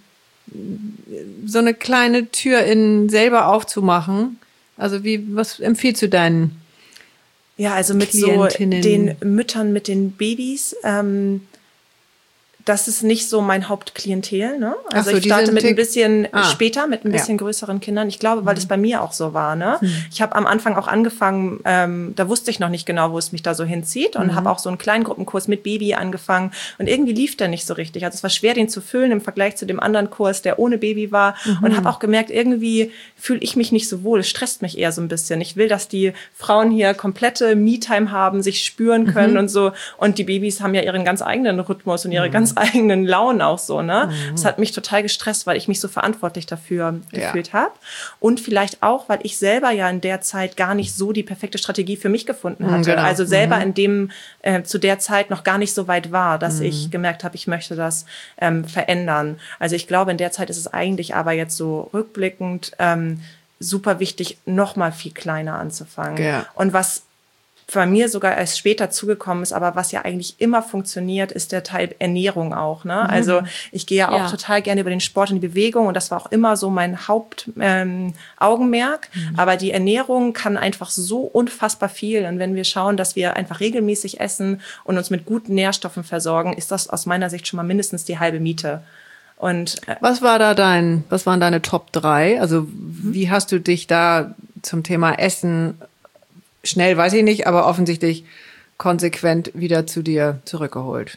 so eine kleine Tür in selber aufzumachen? Also wie, was empfiehlst du deinen Ja, also mit so den Müttern mit den Babys, ähm, das ist nicht so mein Hauptklientel, ne? Also so, ich starte mit ein bisschen ah. später, mit ein bisschen ja. größeren Kindern. Ich glaube, weil es mhm. bei mir auch so war, ne? Mhm. Ich habe am Anfang auch angefangen, ähm, da wusste ich noch nicht genau, wo es mich da so hinzieht und mhm. habe auch so einen Kleingruppenkurs mit Baby angefangen und irgendwie lief der nicht so richtig. Also es war schwer, den zu füllen im Vergleich zu dem anderen Kurs, der ohne Baby war mhm. und habe auch gemerkt, irgendwie fühle ich mich nicht so wohl. Es stresst mich eher so ein bisschen. Ich will, dass die Frauen hier komplette Me-Time haben, sich spüren können mhm. und so. Und die Babys haben ja ihren ganz eigenen Rhythmus und ihre mhm. ganz eigenen Launen auch so, ne? Mhm. Das hat mich total gestresst, weil ich mich so verantwortlich dafür ja. gefühlt habe. Und vielleicht auch, weil ich selber ja in der Zeit gar nicht so die perfekte Strategie für mich gefunden hatte. Mhm, genau. Also selber mhm. in dem, äh, zu der Zeit noch gar nicht so weit war, dass mhm. ich gemerkt habe, ich möchte das ähm, verändern. Also ich glaube, in der Zeit ist es eigentlich aber jetzt so rückblickend ähm, super wichtig, noch mal viel kleiner anzufangen. Ja. Und was bei mir sogar erst später zugekommen ist, aber was ja eigentlich immer funktioniert, ist der Teil Ernährung auch, ne? Mhm. Also ich gehe ja auch ja. total gerne über den Sport und die Bewegung und das war auch immer so mein Hauptaugenmerk. Ähm, mhm. Aber die Ernährung kann einfach so unfassbar viel und wenn wir schauen, dass wir einfach regelmäßig essen und uns mit guten Nährstoffen versorgen, ist das aus meiner Sicht schon mal mindestens die halbe Miete. Und äh, was war da dein, was waren deine Top drei? Also mhm. wie hast du dich da zum Thema Essen schnell, weiß ich nicht, aber offensichtlich konsequent wieder zu dir zurückgeholt?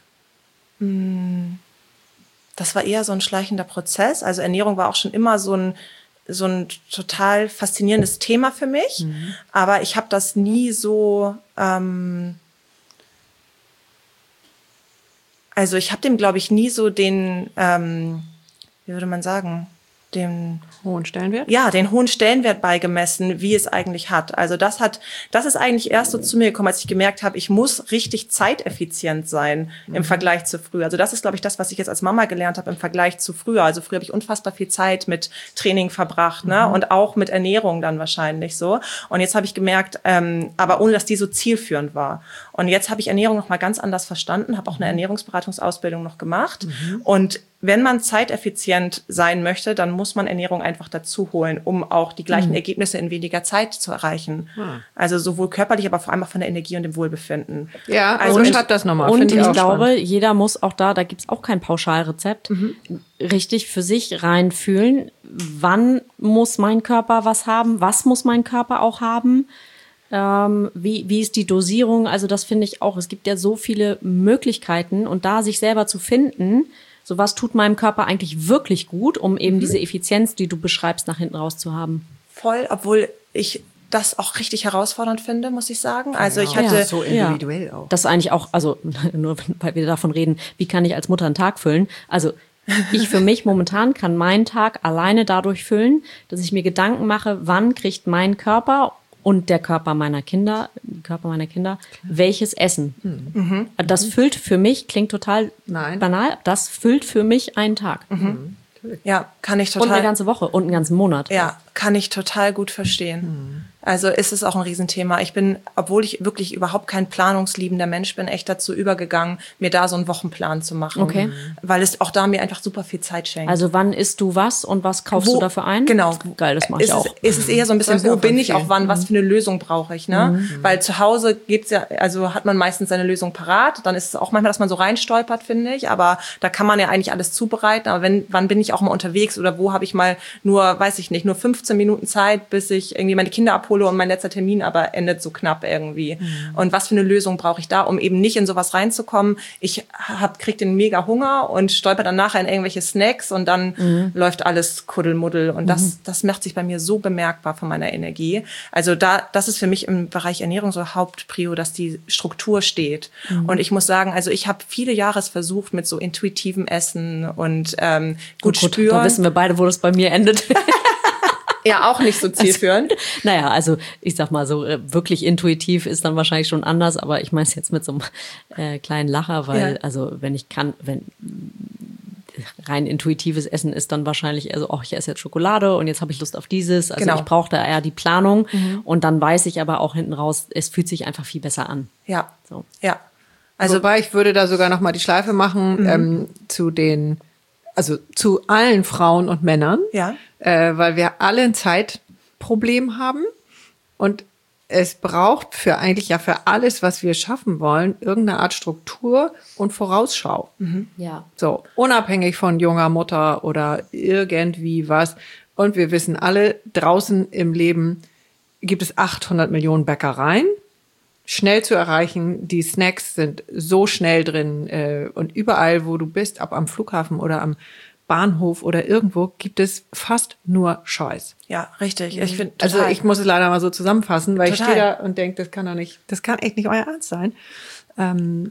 Das war eher so ein schleichender Prozess. Also Ernährung war auch schon immer so ein so ein total faszinierendes Thema für mich. Mhm. Aber ich habe das nie so, ähm, also ich habe dem, glaube ich, nie so den, ähm, wie würde man sagen, den hohen Stellenwert? Ja, den hohen Stellenwert beigemessen, wie es eigentlich hat. Also das hat, das ist eigentlich erst so zu mir gekommen, als ich gemerkt habe, ich muss richtig zeiteffizient sein mhm. im Vergleich zu früher. Also das ist, glaube ich, das, was ich jetzt als Mama gelernt habe im Vergleich zu früher. Also früher habe ich unfassbar viel Zeit mit Training verbracht, ne, mhm. und auch mit Ernährung dann wahrscheinlich so. Und jetzt habe ich gemerkt, ähm, aber ohne, dass die so zielführend war. Und jetzt habe ich Ernährung noch mal ganz anders verstanden, habe auch eine Ernährungsberatungsausbildung noch gemacht mhm. und wenn man zeiteffizient sein möchte, dann muss man Ernährung einfach dazu holen, um auch die gleichen mhm. Ergebnisse in weniger Zeit zu erreichen. Mhm. Also sowohl körperlich, aber vor allem auch von der Energie und dem Wohlbefinden. Ja, also und schreibt das nochmal. Und ich, ich glaube, spannend. jeder muss auch da, da gibt's auch kein Pauschalrezept, mhm. richtig für sich reinfühlen, wann muss mein Körper was haben, was muss mein Körper auch haben. Ähm, wie, wie ist die Dosierung? Also das finde ich auch. Es gibt ja so viele Möglichkeiten und da sich selber zu finden, so was tut meinem Körper eigentlich wirklich gut, um eben mhm. diese Effizienz, die du beschreibst, nach hinten raus zu haben. Voll, obwohl ich das auch richtig herausfordernd finde, muss ich sagen. Also ja, ich hatte ja, so individuell ja, auch. Das ist eigentlich auch, also nur weil wir davon reden, wie kann ich als Mutter einen Tag füllen? Also ich für mich momentan kann meinen Tag alleine dadurch füllen, dass ich mir Gedanken mache, wann kriegt mein Körper und der Körper meiner Kinder, die Körper meiner Kinder, welches Essen. Mhm. Das füllt für mich, klingt total Nein. banal, das füllt für mich einen Tag. Mhm. Ja, kann ich total. Und eine ganze Woche und einen ganzen Monat. Ja, kann ich total gut verstehen. Mhm. Also ist es auch ein Riesenthema. Ich bin, obwohl ich wirklich überhaupt kein planungsliebender Mensch bin, echt dazu übergegangen, mir da so einen Wochenplan zu machen. Okay. Weil es auch da mir einfach super viel Zeit schenkt. Also wann isst du was und was kaufst wo, du dafür ein? Genau. Geil, das mache ich ist auch. Es, ist es eher so ein bisschen, wo bin ich auch wann, mhm. was für eine Lösung brauche ich, ne? Mhm. Weil zu Hause gibt's ja, also hat man meistens seine Lösung parat. Dann ist es auch manchmal, dass man so reinstolpert, finde ich. Aber da kann man ja eigentlich alles zubereiten. Aber wenn, wann bin ich auch mal unterwegs oder wo habe ich mal nur, weiß ich nicht, nur fünfzehn Minuten Zeit, bis ich irgendwie meine Kinder abhole und mein letzter Termin aber endet so knapp irgendwie. Mhm. Und was für eine Lösung brauche ich da, um eben nicht in sowas reinzukommen? Ich hab, krieg den mega Hunger und stolper dann nachher in irgendwelche Snacks und dann mhm. läuft alles Kuddelmuddel. Und das, mhm. das macht sich bei mir so bemerkbar von meiner Energie. Also da, das ist für mich im Bereich Ernährung so Hauptprio, dass die Struktur steht. Mhm. Und ich muss sagen, also ich habe viele Jahre versucht mit so intuitivem Essen und ähm, gut, gut spüren. Da wissen wir beide, wo das bei mir endet. Ja, auch nicht so zielführend. Also, naja, also ich sag mal so, wirklich intuitiv ist dann wahrscheinlich schon anders, aber ich meine es jetzt mit so einem äh, kleinen Lacher, weil, ja. also wenn ich kann, wenn rein intuitives Essen ist dann wahrscheinlich, also auch ich esse jetzt Schokolade und jetzt habe ich Lust auf dieses, also genau. ich brauche da eher die Planung mhm. und dann weiß ich aber auch hinten raus, es fühlt sich einfach viel besser an. Ja, so. ja. Also, wobei ich würde da sogar noch mal die Schleife machen mhm. ähm, zu den, also zu allen Frauen und Männern, ja. äh, weil wir alle ein Zeitproblem haben und es braucht für eigentlich ja für alles, was wir schaffen wollen, irgendeine Art Struktur und Vorausschau. Mhm. Ja. So, unabhängig von junger Mutter oder irgendwie was. Und wir wissen alle, draußen im Leben gibt es achthundert Millionen Bäckereien. Schnell zu erreichen, die Snacks sind so schnell drin äh, und überall, wo du bist, ob am Flughafen oder am Bahnhof oder irgendwo, gibt es fast nur Scheiß. Ja, richtig. Ich find, also ich muss es leider mal so zusammenfassen, weil total. Ich stehe da und denke, das kann doch nicht, das kann echt nicht euer Ernst sein. Ähm,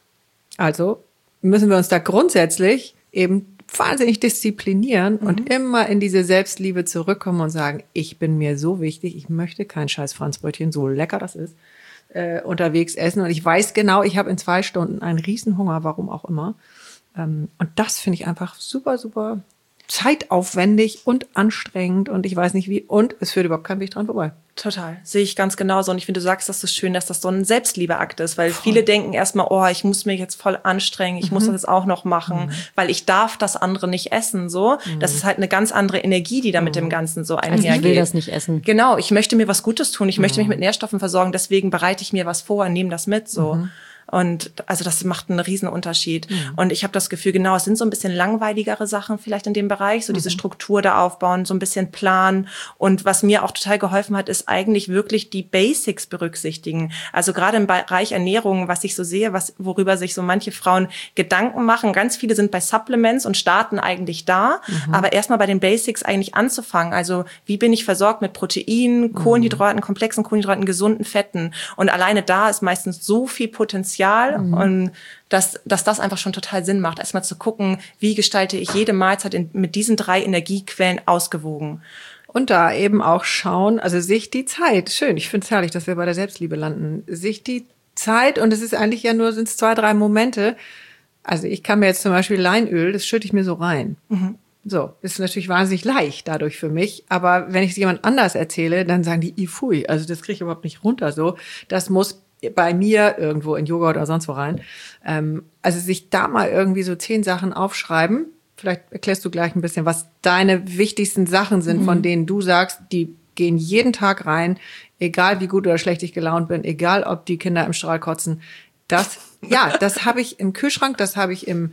also müssen wir uns da grundsätzlich eben wahnsinnig disziplinieren mhm. und immer in diese Selbstliebe zurückkommen und sagen, ich bin mir so wichtig, ich möchte kein scheiß Franzbrötchen, so lecker das ist, äh, unterwegs essen. Und ich weiß genau, ich habe in zwei Stunden einen Riesenhunger, warum auch immer. Ähm, und das finde ich einfach super, super zeitaufwendig und anstrengend und ich weiß nicht wie. Und es führt überhaupt kein Weg dran vorbei. Total. Sehe ich ganz genauso. Und ich finde, du sagst das so schön, dass das so ein Selbstliebeakt ist, weil voll. Viele denken erstmal, oh, ich muss mich jetzt voll anstrengen, ich mhm. muss das jetzt auch noch machen, mhm. weil ich darf das andere nicht essen, so. Mhm. Das ist halt eine ganz andere Energie, die da mit mhm. dem Ganzen so einhergeht. Also ich will das nicht essen. Genau. Ich möchte mir was Gutes tun. Ich mhm. möchte mich mit Nährstoffen versorgen. Deswegen bereite ich mir was vor und nehme das mit, so. Mhm. Und also das macht einen riesen Unterschied. Mhm. Und ich habe das Gefühl, genau, es sind so ein bisschen langweiligere Sachen vielleicht in dem Bereich, so mhm. diese Struktur da aufbauen, so ein bisschen planen. Und was mir auch total geholfen hat, ist eigentlich wirklich die Basics berücksichtigen. Also gerade im Bereich Ernährung, was ich so sehe, was worüber sich so manche Frauen Gedanken machen. Ganz viele sind bei Supplements und starten eigentlich da. Mhm. Aber erstmal bei den Basics eigentlich anzufangen. Also wie bin ich versorgt mit Proteinen, Kohlenhydraten, komplexen Kohlenhydraten, gesunden Fetten. Und alleine da ist meistens so viel Potenzial. Mhm. Und dass, dass das einfach schon total Sinn macht, erstmal zu gucken, wie gestalte ich jede Mahlzeit in, mit diesen drei Energiequellen ausgewogen. Und da eben auch schauen, also sich die Zeit, schön, ich finde es herrlich, dass wir bei der Selbstliebe landen, sich die Zeit, und es ist eigentlich ja nur, sind es zwei, drei Momente, also ich kann mir jetzt zum Beispiel Leinöl, das schütte ich mir so rein. Mhm. So, ist natürlich wahnsinnig leicht dadurch für mich, aber wenn ich es jemand anders erzähle, dann sagen die, ifui, also das kriege ich überhaupt nicht runter so, das muss bei mir irgendwo in Joghurt oder sonst wo rein. Ähm, also sich da mal irgendwie so zehn Sachen aufschreiben. Vielleicht erklärst du gleich ein bisschen, was deine wichtigsten Sachen sind, mhm. von denen du sagst, die gehen jeden Tag rein, egal wie gut oder schlecht ich gelaunt bin, egal ob die Kinder im Strahl kotzen. Das, ja, das habe ich im Kühlschrank, das habe ich im mhm.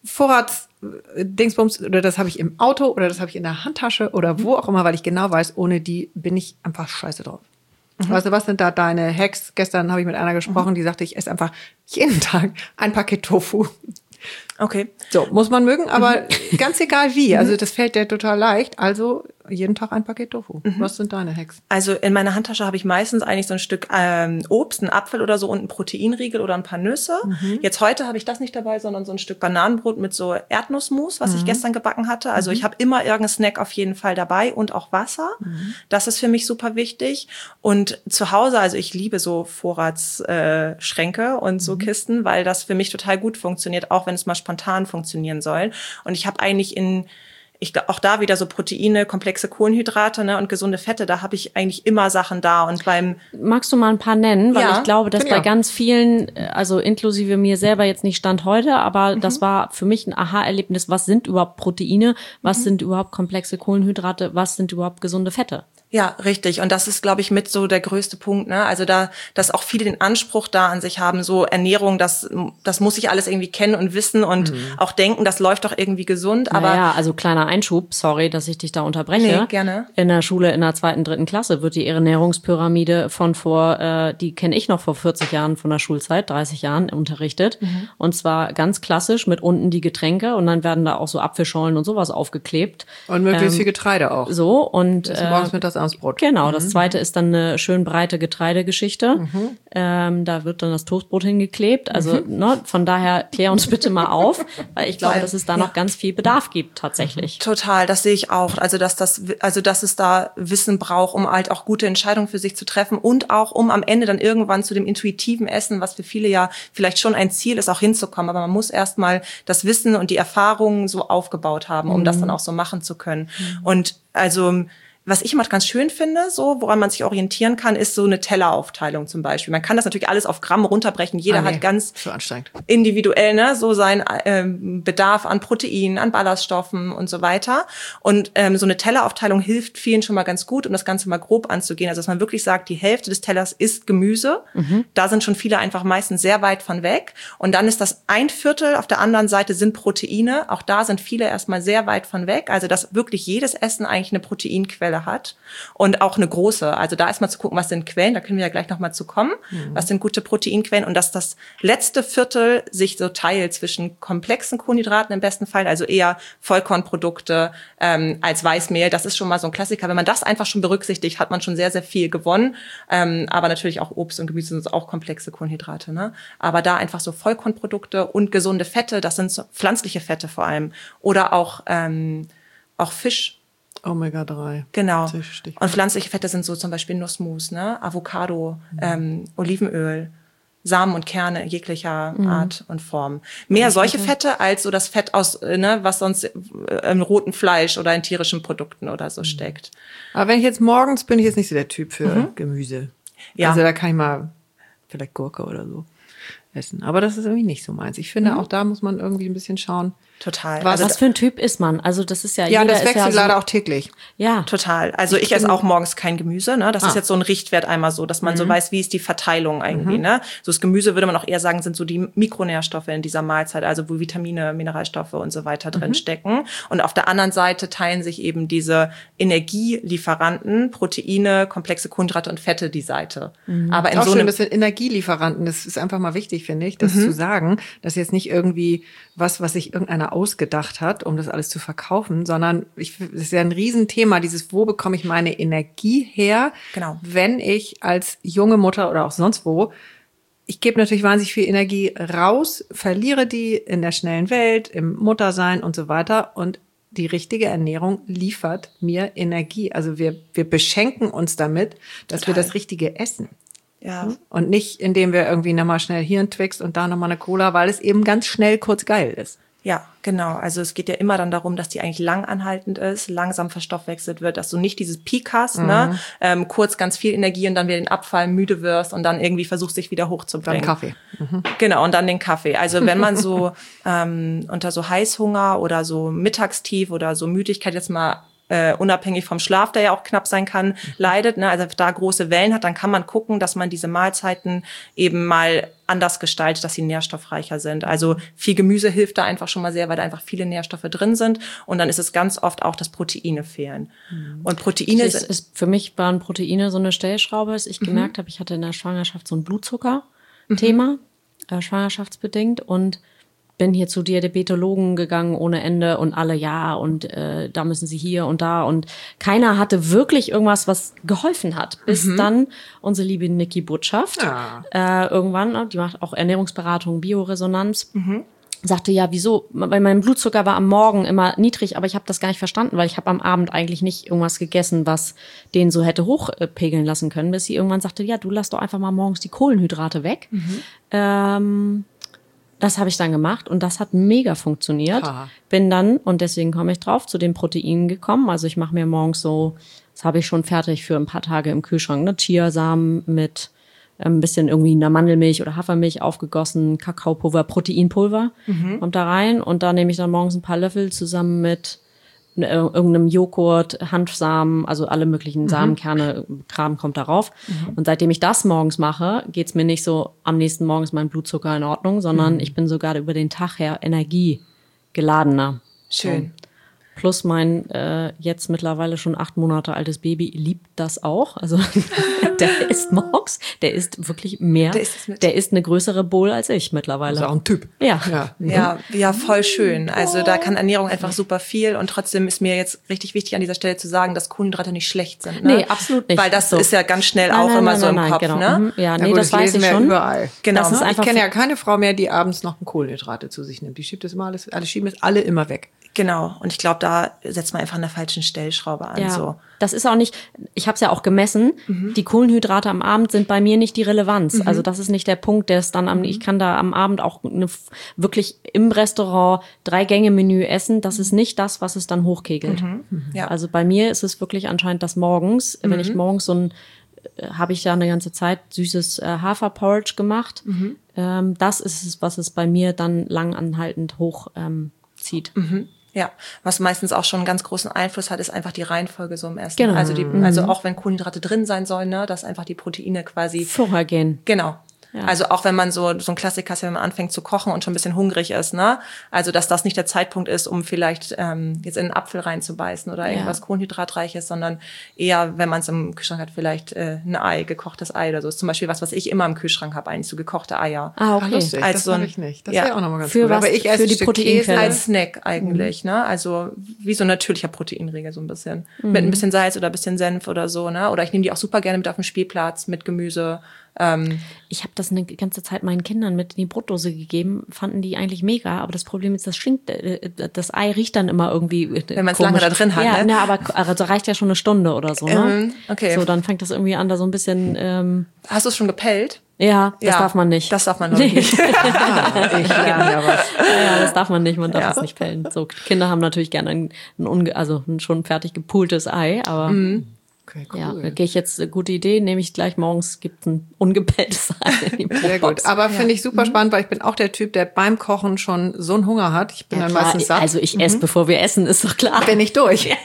Vorratsdingsbums oder das habe ich im Auto oder das habe ich in der Handtasche oder wo auch immer, weil ich genau weiß, ohne die bin ich einfach scheiße drauf. Mhm. Weißt du, was sind da deine Hacks? Gestern habe ich mit einer gesprochen, mhm. die sagte, ich esse einfach jeden Tag ein Paket Tofu. Okay. So, muss man mögen, aber mhm. ganz egal wie. Also das fällt dir total leicht. Also jeden Tag ein Paket Tofu. Mhm. Was sind deine Hacks? Also in meiner Handtasche habe ich meistens eigentlich so ein Stück ähm, Obst, einen Apfel oder so und einen Proteinriegel oder ein paar Nüsse. Mhm. Jetzt heute habe ich das nicht dabei, sondern so ein Stück Bananenbrot mit so Erdnussmus, was mhm. ich gestern gebacken hatte. Also mhm. ich habe immer irgendeinen Snack auf jeden Fall dabei und auch Wasser. Mhm. Das ist für mich super wichtig. Und zu Hause, also ich liebe so Vorratsschränke äh, und so mhm. Kisten, weil das für mich total gut funktioniert, auch wenn es mal spontan funktionieren soll. Und ich habe eigentlich in Ich auch da wieder so Proteine, komplexe Kohlenhydrate, ne, und gesunde Fette, da habe ich eigentlich immer Sachen da. Und beim Magst du mal ein paar nennen? Weil ja, ich glaube, dass bei ja. ganz vielen, also inklusive mir selber jetzt nicht Stand heute, aber mhm. das war für mich ein Aha-Erlebnis. Was sind überhaupt Proteine? Was mhm. sind überhaupt komplexe Kohlenhydrate? Was sind überhaupt gesunde Fette? Ja, richtig. Und das ist, glaube ich, mit so der größte Punkt, ne? Also da, dass auch viele den Anspruch da an sich haben, so Ernährung, das, das muss ich alles irgendwie kennen und wissen und mhm. auch denken, das läuft doch irgendwie gesund. Aber ja, also kleiner Einschub, sorry, dass ich dich da unterbreche. Nee, gerne. In der Schule in der zweiten, dritten Klasse wird die Ernährungspyramide von vor, äh, die kenne ich noch vor vierzig Jahren von der Schulzeit, dreißig Jahren unterrichtet. Mhm. Und zwar ganz klassisch mit unten die Getränke und dann werden da auch so Apfelschollen und sowas aufgeklebt. Und möglichst ähm, viel Getreide auch. So und das morgens mit das Brot. Genau, mhm. das zweite ist dann eine schön breite Getreidegeschichte. Mhm. Ähm, da wird dann das Toastbrot hingeklebt. Also mhm. ne, von daher klär uns bitte mal auf, weil ich glaube, weil, dass es da ja. noch ganz viel Bedarf gibt tatsächlich. Total, das sehe ich auch. Also dass das, also dass es da Wissen braucht, um halt auch gute Entscheidungen für sich zu treffen und auch um am Ende dann irgendwann zu dem intuitiven Essen, was für viele ja vielleicht schon ein Ziel ist, auch hinzukommen. Aber man muss erstmal das Wissen und die Erfahrungen so aufgebaut haben, um mhm. das dann auch so machen zu können. Mhm. Und also Was ich immer ganz schön finde, so woran man sich orientieren kann, ist so eine Telleraufteilung zum Beispiel. Man kann das natürlich alles auf Gramm runterbrechen. Jeder ah, nee, hat ganz so anstrengend. individuell ne, so seinen ähm, Bedarf an Proteinen, an Ballaststoffen und so weiter. Und ähm, so eine Telleraufteilung hilft vielen schon mal ganz gut, um das Ganze mal grob anzugehen. Also dass man wirklich sagt, die Hälfte des Tellers ist Gemüse. Mhm. Da sind schon viele einfach meistens sehr weit von weg. Und dann ist das ein Viertel auf der anderen Seite sind Proteine. Auch da sind viele erstmal sehr weit von weg. Also dass wirklich jedes Essen eigentlich eine Proteinquelle hat und auch eine große. Also da erstmal zu gucken, was sind Quellen, da können wir ja gleich nochmal zu kommen. Mhm. Was sind gute Proteinquellen und dass das letzte Viertel sich so teilt zwischen komplexen Kohlenhydraten im besten Fall, also eher Vollkornprodukte ähm, als Weißmehl. Das ist schon mal so ein Klassiker. Wenn man das einfach schon berücksichtigt, hat man schon sehr, sehr viel gewonnen. Ähm, aber natürlich auch Obst und Gemüse sind auch komplexe Kohlenhydrate. Ne? Aber da einfach so Vollkornprodukte und gesunde Fette, das sind so pflanzliche Fette vor allem. Oder auch, ähm, auch Fisch. Omega drei. Genau. Und pflanzliche Fette sind so zum Beispiel Nussmus, ne, Avocado, mhm. ähm, Olivenöl, Samen und Kerne jeglicher mhm. Art und Form. Mehr und solche Fette als so das Fett aus, ne, was sonst im roten Fleisch oder in tierischen Produkten oder so mhm. steckt. Aber wenn ich jetzt morgens bin ich jetzt nicht so der Typ für mhm. Gemüse. Ja. Also da kann ich mal vielleicht Gurke oder so essen. Aber das ist irgendwie nicht so meins. Ich finde, mhm. auch da muss man irgendwie ein bisschen schauen. Total. Was, also, was für ein Typ ist man? Also das ist ja ja, jeder das wechselt ist ja leider so, auch täglich. Ja, total. Also ich, ich esse auch morgens kein Gemüse. Ne, das ah. ist jetzt so ein Richtwert einmal so, dass man mhm. so weiß, wie ist die Verteilung irgendwie. Mhm. Ne, so das Gemüse würde man auch eher sagen, sind so die Mikronährstoffe in dieser Mahlzeit, also wo Vitamine, Mineralstoffe und so weiter drin mhm. stecken. Und auf der anderen Seite teilen sich eben diese Energielieferanten, Proteine, komplexe Kohlenhydrate und Fette die Seite. Mhm. Aber in auch so schön, das sind Energielieferanten. Das ist einfach mal wichtig, finde ich, das mhm. zu sagen, dass jetzt nicht irgendwie was, was sich irgendeiner ausgedacht hat, um das alles zu verkaufen, sondern ich, das ist ja ein Riesenthema, dieses, wo bekomme ich meine Energie her, genau. wenn ich als junge Mutter oder auch sonst wo, ich gebe natürlich wahnsinnig viel Energie raus, verliere die in der schnellen Welt, im Muttersein und so weiter und die richtige Ernährung liefert mir Energie. Also wir, wir beschenken uns damit, dass Total. wir das Richtige essen. Ja. Und nicht, indem wir irgendwie nochmal schnell hier ein Twix und da nochmal eine Cola, weil es eben ganz schnell kurz geil ist. Ja, genau. Also es geht ja immer dann darum, dass die eigentlich lang anhaltend ist, langsam verstoffwechselt wird, dass du nicht dieses Peak hast, mhm. ne, ähm, kurz ganz viel Energie und dann wieder den Abfall, müde wirst und dann irgendwie versuchst, dich wieder hochzubringen. Dann Kaffee. Mhm. Genau, und dann den Kaffee. Also wenn man so ähm, unter so Heißhunger oder so Mittagstief oder so Müdigkeit jetzt mal Uh, unabhängig vom Schlaf, der ja auch knapp sein kann, leidet, ne, also da große Wellen hat, dann kann man gucken, dass man diese Mahlzeiten eben mal anders gestaltet, dass sie nährstoffreicher sind. Also viel Gemüse hilft da einfach schon mal sehr, weil da einfach viele Nährstoffe drin sind und dann ist es ganz oft auch, dass Proteine fehlen. Mhm. Und Proteine ist, ist, für mich waren Proteine so eine Stellschraube, dass ich gemerkt mhm. habe, ich hatte in der Schwangerschaft so ein Blutzucker-Thema, mhm. äh, schwangerschaftsbedingt und bin hier zu Diabetologen gegangen ohne Ende und alle ja und äh, da müssen sie hier und da und keiner hatte wirklich irgendwas, was geholfen hat, bis mhm. dann unsere liebe Niki Botschaft ja. äh, irgendwann, die macht auch Ernährungsberatung, Bioresonanz, mhm. sagte, ja, wieso, weil mein Blutzucker war am Morgen immer niedrig, aber ich habe das gar nicht verstanden, weil ich habe am Abend eigentlich nicht irgendwas gegessen, was den so hätte hochpegeln lassen können, bis sie irgendwann sagte, ja, du lass doch einfach mal morgens die Kohlenhydrate weg. Mhm. Ähm, Das habe ich dann gemacht und das hat mega funktioniert. Ha. Bin dann, und deswegen komme ich drauf, zu den Proteinen gekommen. Also ich mache mir morgens so, das habe ich schon fertig für ein paar Tage im Kühlschrank, ne? Chiasamen mit ein bisschen irgendwie einer Mandelmilch oder Hafermilch aufgegossen, Kakaopulver, Proteinpulver mhm. kommt da rein. Und da nehme ich dann morgens ein paar Löffel zusammen mit irgendeinem Joghurt, Hanfsamen, also alle möglichen mhm. Samenkerne, Kram kommt darauf. Mhm. Und seitdem ich das morgens mache, geht's mir nicht so, am nächsten Morgen ist mein Blutzucker in Ordnung, sondern mhm. ich bin sogar über den Tag her energiegeladener. Schön. So. Plus mein äh, jetzt mittlerweile schon acht Monate altes Baby liebt das auch. Also der isst morgens, der isst wirklich mehr. Der isst, der isst eine größere Bowl als ich mittlerweile. Das ist auch ein Typ. Ja. Ja, ja, ja, voll schön. Also da kann Ernährung einfach super viel. Und trotzdem ist mir jetzt richtig wichtig an dieser Stelle zu sagen, dass Kohlenhydrate nicht schlecht sind. Ne? Nee, absolut nicht. Weil das so. ist ja ganz schnell nein, auch nein, immer nein, so im nein, Kopf. Genau. Ne? Ja, nee, ja, gut, das, das weiß ich schon. Überall. Genau. Das ist einfach ich kenne ja keine Frau mehr, die abends noch ein Kohlenhydrate zu sich nimmt. Die schiebt das immer alles, alle schieben es alle immer weg. Genau. Und ich glaube, da setzt man einfach an der falschen Stellschraube an. Ja, so. das ist auch nicht, ich habe es ja auch gemessen, mhm. die Kohlenhydrate am Abend sind bei mir nicht die Relevanz. Mhm. Also das ist nicht der Punkt, der ist dann am, mhm. ich kann da am Abend auch eine, wirklich im Restaurant Drei-Gänge-Menü essen. Das ist nicht das, was es dann hochkegelt. Mhm. Ja. Also bei mir ist es wirklich anscheinend das morgens, mhm. wenn ich morgens so ein, habe ich ja eine ganze Zeit süßes äh, Haferporridge gemacht. Mhm. Ähm, das ist es, was es bei mir dann lang anhaltend hoch ähm, zieht. Mhm. Ja, was meistens auch schon einen ganz großen Einfluss hat, ist einfach die Reihenfolge so im Essen. Genau. Also die, Mhm. also auch wenn Kohlenhydrate drin sein sollen, ne, dass einfach die Proteine quasi vorher gehen. Genau. Ja. Also auch wenn man so, so ein Klassiker ist, wenn man anfängt zu kochen und schon ein bisschen hungrig ist, ne? Also, dass das nicht der Zeitpunkt ist, um vielleicht ähm, jetzt in einen Apfel reinzubeißen oder irgendwas ja. Kohlenhydratreiches, sondern eher, wenn man es im Kühlschrank hat, vielleicht äh, ein Ei, gekochtes Ei oder so. Das ist zum Beispiel was, was ich immer im Kühlschrank habe, eigentlich so gekochte Eier. Ah, okay. Ach, lustig, als das so ein, habe ich nicht. Das ja, wäre auch nochmal ganz für gut. was, Aber ich esse für die Stück Proteinquelle. Käse. Als Snack eigentlich, mhm. ne? Also wie so ein natürlicher Proteinriegel so ein bisschen. Mhm. Mit ein bisschen Salz oder ein bisschen Senf oder so, ne? Oder ich nehme die auch super gerne mit auf den Spielplatz, mit Gemüse. Ähm, ich habe das eine ganze Zeit meinen Kindern mit in die Brotdose gegeben, fanden die eigentlich mega, aber das Problem ist, das stinkt, das Ei riecht dann immer irgendwie wenn man es lange da drin hat, ja, ne? ne, aber also reicht ja schon eine Stunde oder so, ne? Ähm, okay. So, dann fängt das irgendwie an, da so ein bisschen ähm, Hast du es schon gepellt? Ja, das ja, darf man nicht. Das darf man noch nicht. ah, ich lerne ja was. Ja, das darf man nicht, man darf ja. es nicht pellen. So, Kinder haben natürlich gerne ein, ein unge, also ein schon fertig gepultes Ei, aber mhm. Okay, cool. Ja, da gehe ich jetzt, eine gute Idee, nehme ich gleich morgens, gibt ein ungepelltes Ei in die Brotbox. Sehr gut, aber ja. finde ich super spannend, weil ich bin auch der Typ, der beim Kochen schon so einen Hunger hat. Ich bin ja, dann klar, meistens satt. Also ich esse, mhm. bevor wir essen, ist doch klar. Bin ich durch. Ja,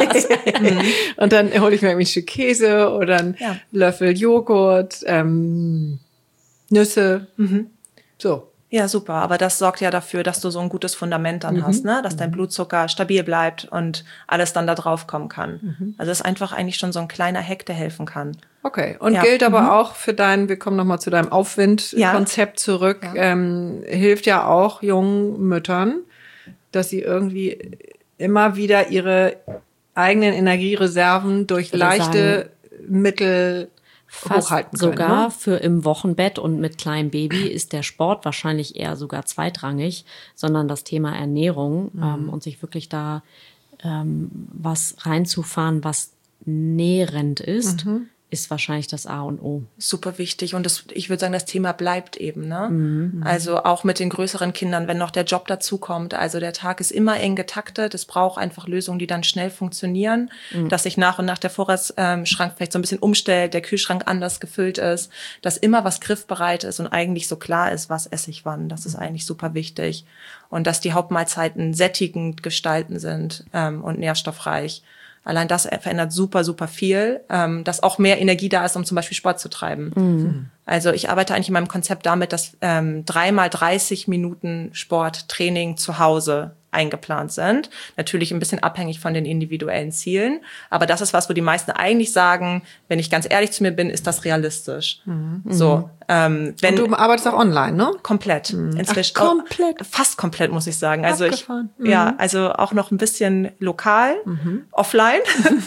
und dann hole ich mir irgendwie ein Stück Käse oder einen ja. Löffel Joghurt, ähm, Nüsse, mhm. so. Ja, super. Aber das sorgt ja dafür, dass du so ein gutes Fundament dann mhm. hast, ne? Dass dein Blutzucker stabil bleibt und alles dann da drauf kommen kann. Mhm. Also das ist einfach eigentlich schon so ein kleiner Hack, der helfen kann. Okay. Und ja. gilt aber mhm. auch für dein, wir kommen nochmal zu deinem Aufwind-Konzept ja. zurück, ja. Ähm, hilft ja auch jungen Müttern, dass sie irgendwie immer wieder ihre eigenen Energiereserven durch leichte sagen, Mittel fast hochhalten können, sogar ne? für im Wochenbett und mit kleinem Baby ist der Sport wahrscheinlich eher sogar zweitrangig, sondern das Thema Ernährung mhm. ähm, und sich wirklich da ähm, was reinzufahren, was nährend ist, mhm. ist wahrscheinlich das A und O. Super wichtig und das, ich würde sagen, das Thema bleibt eben, ne? Mhm. Also auch mit den größeren Kindern, wenn noch der Job dazukommt. Also der Tag ist immer eng getaktet. Es braucht einfach Lösungen, die dann schnell funktionieren, mhm. dass sich nach und nach der Vorratsschrank vielleicht so ein bisschen umstellt, der Kühlschrank anders gefüllt ist, dass immer was griffbereit ist und eigentlich so klar ist, was esse ich wann. Das ist eigentlich super wichtig. Und dass die Hauptmahlzeiten sättigend gestalten sind ähm, und nährstoffreich. Allein das verändert super, super viel, ähm, dass auch mehr Energie da ist, um zum Beispiel Sport zu treiben. Mhm. Also ich arbeite eigentlich in meinem Konzept damit, dass ähm, dreimal dreißig Minuten Sporttraining zu Hause eingeplant sind. Natürlich ein bisschen abhängig von den individuellen Zielen. Aber das ist was, wo die meisten eigentlich sagen, wenn ich ganz ehrlich zu mir bin, ist das realistisch. Mhm. So, ähm, wenn und du arbeitest auch online, ne? Komplett. Mhm. Inzwischen Ach, komplett. Oh, fast komplett, muss ich sagen. Also ich, mhm. ja, also auch noch ein bisschen lokal, mhm. offline.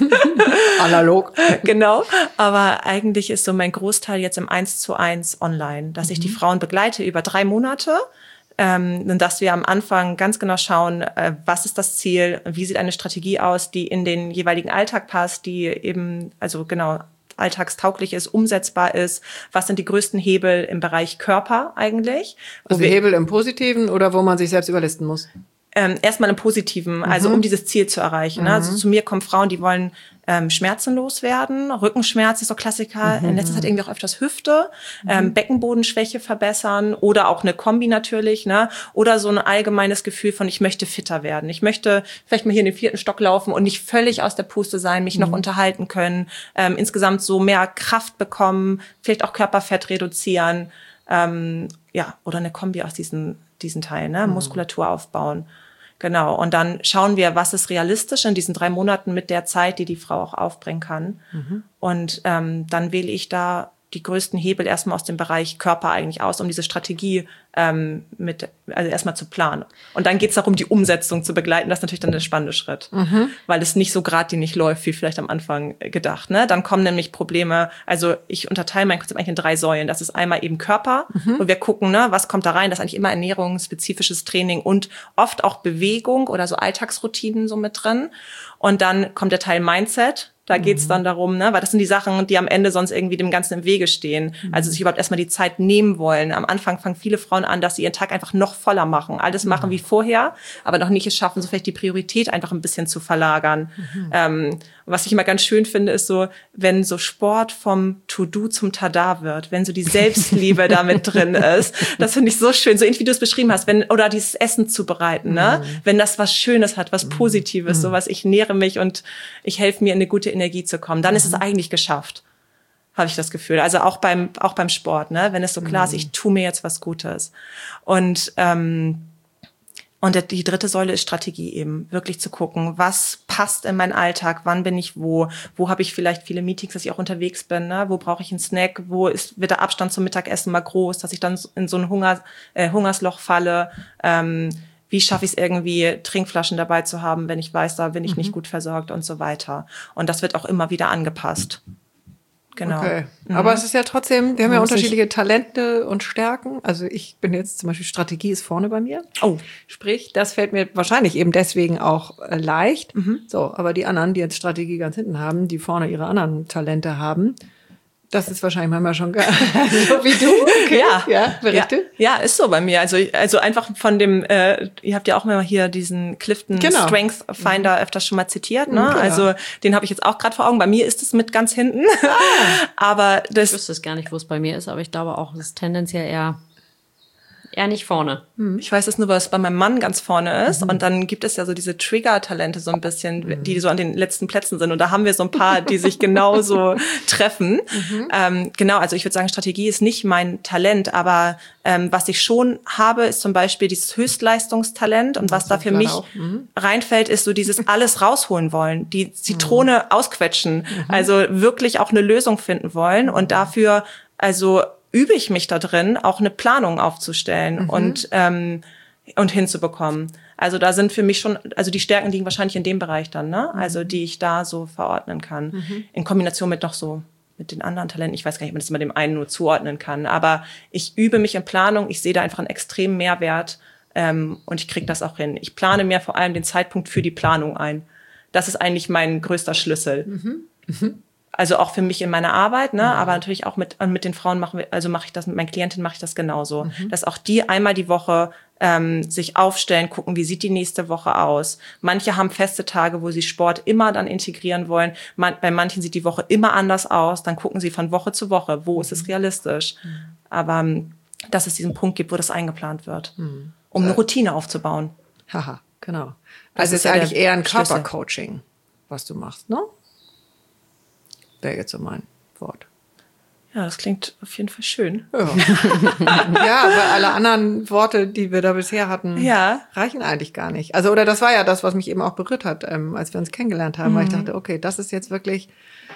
Analog. Genau. Aber eigentlich ist so mein Großteil jetzt im eins zu eins online, dass mhm. ich die Frauen begleite über drei Monate. Ähm, und dass wir am Anfang ganz genau schauen, äh, was ist das Ziel, wie sieht eine Strategie aus, die in den jeweiligen Alltag passt, die eben, also genau, alltagstauglich ist, umsetzbar ist. Was sind die größten Hebel im Bereich Körper eigentlich? Also Hebel im Positiven oder wo man sich selbst überlisten muss? Ähm, erstmal im Positiven, also mhm. um dieses Ziel zu erreichen. Mhm. Ne? Also zu mir kommen Frauen, die wollen ähm, schmerzenlos werden. Rückenschmerz ist so Klassiker. Mhm. In letzter Zeit irgendwie auch öfters Hüfte. Mhm. Ähm, Beckenbodenschwäche verbessern oder auch eine Kombi natürlich. Ne? Oder so ein allgemeines Gefühl von, ich möchte fitter werden. Ich möchte vielleicht mal hier in den vierten Stock laufen und nicht völlig aus der Puste sein, mich mhm. noch unterhalten können. Ähm, insgesamt so mehr Kraft bekommen, vielleicht auch Körperfett reduzieren. Ähm, ja, oder eine Kombi aus diesen diesen Teil, ne, mhm. Muskulatur aufbauen. Genau. Und dann schauen wir, was ist realistisch in diesen drei Monaten mit der Zeit, die die Frau auch aufbringen kann. Mhm. Und ähm, dann wähle ich da die größten Hebel erstmal aus dem Bereich Körper eigentlich aus, um diese Strategie ähm, mit, also erstmal zu planen. Und dann geht es darum, die Umsetzung zu begleiten. Das ist natürlich dann der spannende Schritt, mhm. weil es nicht so geradlinig läuft, wie vielleicht am Anfang gedacht. Ne? Dann kommen nämlich Probleme, also ich unterteile mein Konzept eigentlich in drei Säulen. Das ist einmal eben Körper, mhm. wo wir gucken, ne, was kommt da rein. Das ist eigentlich immer Ernährung, spezifisches Training und oft auch Bewegung oder so Alltagsroutinen so mit drin. Und dann kommt der Teil Mindset. Da geht's dann darum, ne, weil das sind die Sachen, die am Ende sonst irgendwie dem Ganzen im Wege stehen. Mhm. Also sich überhaupt erstmal die Zeit nehmen wollen. Am Anfang fangen viele Frauen an, dass sie ihren Tag einfach noch voller machen. Alles mhm. machen wie vorher, aber noch nicht es schaffen, so vielleicht die Priorität einfach ein bisschen zu verlagern. Mhm. Ähm, was ich immer ganz schön finde, ist so, wenn so Sport vom To-Do zum Tada wird, wenn so die Selbstliebe da mit drin ist. Das finde ich so schön, so ähnlich wie du es beschrieben hast, wenn, oder dieses Essen zubereiten, ne? Mhm. Wenn das was Schönes hat, was Positives, mhm. sowas, ich nähere mich und ich helfe mir in eine gute Energie zu kommen, dann ist es eigentlich geschafft, habe ich das Gefühl. Also auch beim auch beim Sport, ne, wenn es so klar ist, ich tue mir jetzt was Gutes. Und ähm, und die dritte Säule ist Strategie eben, wirklich zu gucken, was passt in meinen Alltag, wann bin ich wo, wo habe ich vielleicht viele Meetings, dass ich auch unterwegs bin, ne, wo brauche ich einen Snack, wo ist wird der Abstand zum Mittagessen mal groß, dass ich dann in so ein Hunger, äh, Hungersloch falle. Ähm, Wie schaffe ich es irgendwie, Trinkflaschen dabei zu haben, wenn ich weiß, da bin ich mhm. nicht gut versorgt und so weiter. Und das wird auch immer wieder angepasst. Genau. Okay. Mhm. Aber es ist ja trotzdem, wir haben ja unterschiedliche Talente und Stärken. Also ich bin jetzt zum Beispiel, Strategie ist vorne bei mir. Oh. Sprich, das fällt mir wahrscheinlich eben deswegen auch äh, leicht. Mhm. So, aber die anderen, die jetzt Strategie ganz hinten haben, die vorne ihre anderen Talente haben, das ist wahrscheinlich manchmal schon gar so wie du. Okay. Ja, ja, berichte. Ja, ja, ist so bei mir. Also, also einfach von dem, äh, ihr habt ja auch mal hier diesen Clifton genau. Strength Finder mhm. öfters schon mal zitiert, ne? Genau. Also, den habe ich jetzt auch gerade vor Augen. Bei mir ist es mit ganz hinten. Ah. aber das. Ich wüsste es gar nicht, wo es bei mir ist, aber ich glaube auch, es ist tendenziell eher eher nicht vorne. Ich weiß es nur, weil es bei meinem Mann ganz vorne ist. Mhm. Und dann gibt es ja so diese Trigger-Talente so ein bisschen, mhm. die so an den letzten Plätzen sind. Und da haben wir so ein paar, die sich genauso treffen. Mhm. Ähm, genau, also ich würde sagen, Strategie ist nicht mein Talent. Aber ähm, was ich schon habe, ist zum Beispiel dieses Höchstleistungstalent. Und was da für mich mhm. reinfällt, ist so dieses alles rausholen wollen. Die Zitrone mhm. ausquetschen. Mhm. Also wirklich auch eine Lösung finden wollen. Und dafür, also übe ich mich da drin, auch eine Planung aufzustellen mhm. und ähm, und hinzubekommen. Also da sind für mich schon, also die Stärken liegen wahrscheinlich in dem Bereich dann, ne? Mhm. Also die ich da so verordnen kann. Mhm. In Kombination mit noch so, mit den anderen Talenten. Ich weiß gar nicht, ob man das immer dem einen nur zuordnen kann. Aber ich übe mich in Planung. Ich sehe da einfach einen extremen Mehrwert ähm, und ich kriege das auch hin. Ich plane mir vor allem den Zeitpunkt für die Planung ein. Das ist eigentlich mein größter Schlüssel. Mhm. Mhm. Also auch für mich in meiner Arbeit, ne, mhm. aber natürlich auch mit mit den Frauen machen wir, also mache ich das mit meinen Klientinnen mache ich das genauso, mhm. dass auch die einmal die Woche ähm, sich aufstellen, gucken, wie sieht die nächste Woche aus. Manche haben feste Tage, wo sie Sport immer dann integrieren wollen. Man, bei manchen sieht die Woche immer anders aus. Dann gucken sie von Woche zu Woche, wo mhm. ist es realistisch. Mhm. Aber dass es diesen Punkt gibt, wo das eingeplant wird, mhm. um eine Routine aufzubauen. Haha, genau. Also es ist, ist eigentlich eher ein Körpercoaching, was du machst, ne? Wäre jetzt so mein Wort. Ja, das klingt auf jeden Fall schön. Ja, ja, weil alle anderen Worte, die wir da bisher hatten, ja. reichen eigentlich gar nicht. Also, oder das war ja das, was mich eben auch berührt hat, ähm, als wir uns kennengelernt haben, mhm. weil ich dachte, okay, das ist jetzt wirklich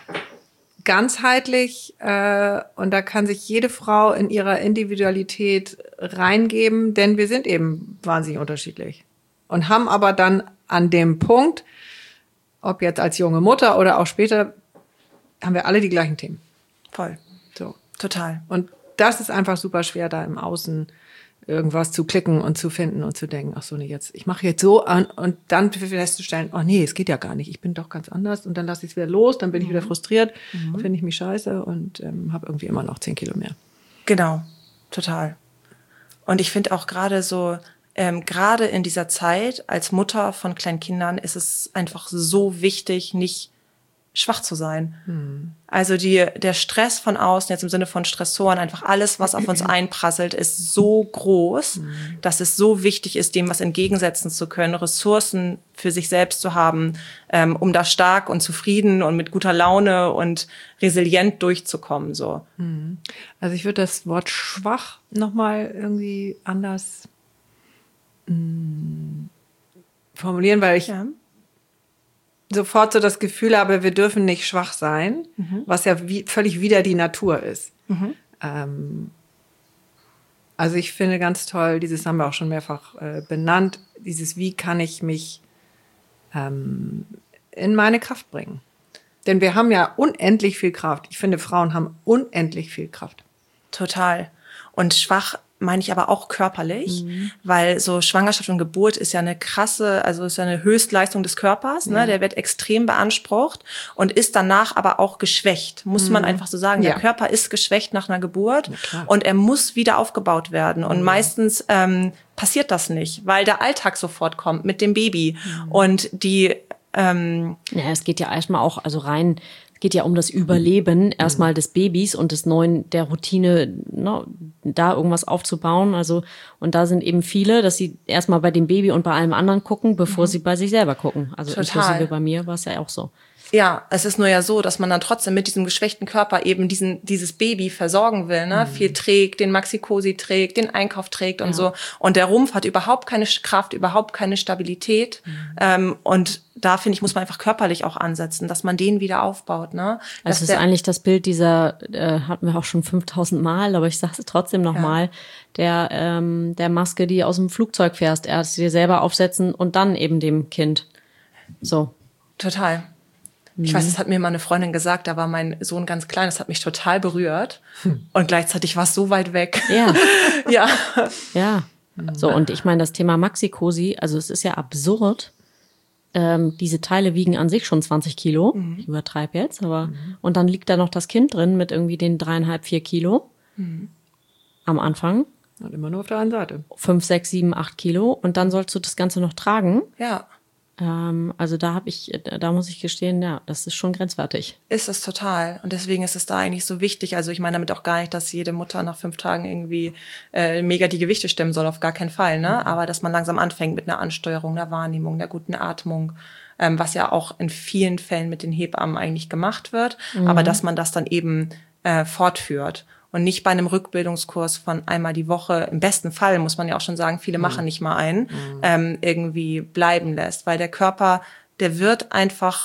ganzheitlich äh, und da kann sich jede Frau in ihrer Individualität reingeben, denn wir sind eben wahnsinnig unterschiedlich und haben aber dann an dem Punkt, ob jetzt als junge Mutter oder auch später, haben wir alle die gleichen Themen. Voll. So. Total. Und das ist einfach super schwer, da im Außen irgendwas zu klicken und zu finden und zu denken, ach so, nee, jetzt, ich mache jetzt so an und dann festzustellen, oh nee, es geht ja gar nicht, ich bin doch ganz anders und dann lasse ich es wieder los, dann bin ich wieder frustriert, mhm. finde ich mich scheiße und ähm, habe irgendwie immer noch zehn Kilo mehr. Genau, total. Und ich finde auch gerade so, ähm, gerade in dieser Zeit als Mutter von kleinen Kindern ist es einfach so wichtig, nicht schwach zu sein. Hm. Also die, der Stress von außen, jetzt im Sinne von Stressoren, einfach alles, was auf uns einprasselt, ist so groß, hm. dass es so wichtig ist, dem was entgegensetzen zu können, Ressourcen für sich selbst zu haben, ähm, um da stark und zufrieden und mit guter Laune und resilient durchzukommen. So. Hm. Also ich würde das Wort schwach nochmal irgendwie anders mh, formulieren, weil ich ja. sofort so das Gefühl habe, wir dürfen nicht schwach sein, mhm. was ja wie, völlig wider die Natur ist. Mhm. Ähm, Also ich finde ganz toll, dieses haben wir auch schon mehrfach äh, benannt, dieses wie kann ich mich ähm, in meine Kraft bringen. Denn wir haben ja unendlich viel Kraft. Ich finde, Frauen haben unendlich viel Kraft. Total. Und schwach meine ich aber auch körperlich, mhm. weil so Schwangerschaft und Geburt ist ja eine krasse, also ist ja eine Höchstleistung des Körpers, ne? Ja. Der wird extrem beansprucht und ist danach aber auch geschwächt, muss mhm. man einfach so sagen. Ja. Der Körper ist geschwächt nach einer Geburt und er muss wieder aufgebaut werden. Und mhm. meistens ähm, passiert das nicht, weil der Alltag sofort kommt mit dem Baby mhm. und die ähm, ja, es geht ja erstmal auch, also rein geht ja um das Überleben mhm. erstmal des Babys und des neuen, der Routine, ne, da irgendwas aufzubauen. Also, und da sind eben viele, dass sie erstmal bei dem Baby und bei allem anderen gucken, bevor mhm. sie bei sich selber gucken. Also Total. Inklusive bei mir war es ja auch so. Ja, es ist nur ja so, dass man dann trotzdem mit diesem geschwächten Körper eben diesen dieses Baby versorgen will, ne? Mhm. Viel trägt, den Maxi-Cosi trägt, den Einkauf trägt und ja. so. Und der Rumpf hat überhaupt keine Kraft, überhaupt keine Stabilität. Mhm. Ähm, und da, finde ich, muss man einfach körperlich auch ansetzen, dass man den wieder aufbaut, ne? Das also ist eigentlich das Bild dieser, äh, hatten wir auch schon fünftausend Mal, aber ich sage es trotzdem nochmal, ja. der, ähm, der Maske, die aus dem Flugzeug fährst, erst dir selber aufsetzen und dann eben dem Kind. So. Total. Ich weiß, das hat mir mal eine Freundin gesagt, da war mein Sohn ganz klein, das hat mich total berührt. Hm. Und gleichzeitig war es so weit weg. Ja. ja. Ja. So, und ich meine, das Thema Maxi-Cosi, also es ist ja absurd. Ähm, diese Teile wiegen an sich schon zwanzig Kilo. Mhm. Ich übertreibe jetzt, aber, mhm. und dann liegt da noch das Kind drin mit irgendwie den dreieinhalb, vier Kilo. Mhm. Am Anfang. Und immer nur auf der einen Seite. Fünf, sechs, sieben, acht Kilo. Und dann sollst du das Ganze noch tragen. Ja. Also da habe ich, da muss ich gestehen, ja, das ist schon grenzwertig. Ist es total. Und deswegen ist es da eigentlich so wichtig. Also ich meine damit auch gar nicht, dass jede Mutter nach fünf Tagen irgendwie äh, mega die Gewichte stemmen soll, auf gar keinen Fall. Ne? Mhm. Aber dass man langsam anfängt mit einer Ansteuerung, einer Wahrnehmung, einer guten Atmung, ähm, was ja auch in vielen Fällen mit den Hebammen eigentlich gemacht wird. Mhm. Aber dass man das dann eben äh, fortführt. Und nicht bei einem Rückbildungskurs von einmal die Woche, im besten Fall, muss man ja auch schon sagen, viele mhm. machen nicht mal einen, mhm. ähm, irgendwie bleiben lässt. Weil der Körper, der wird einfach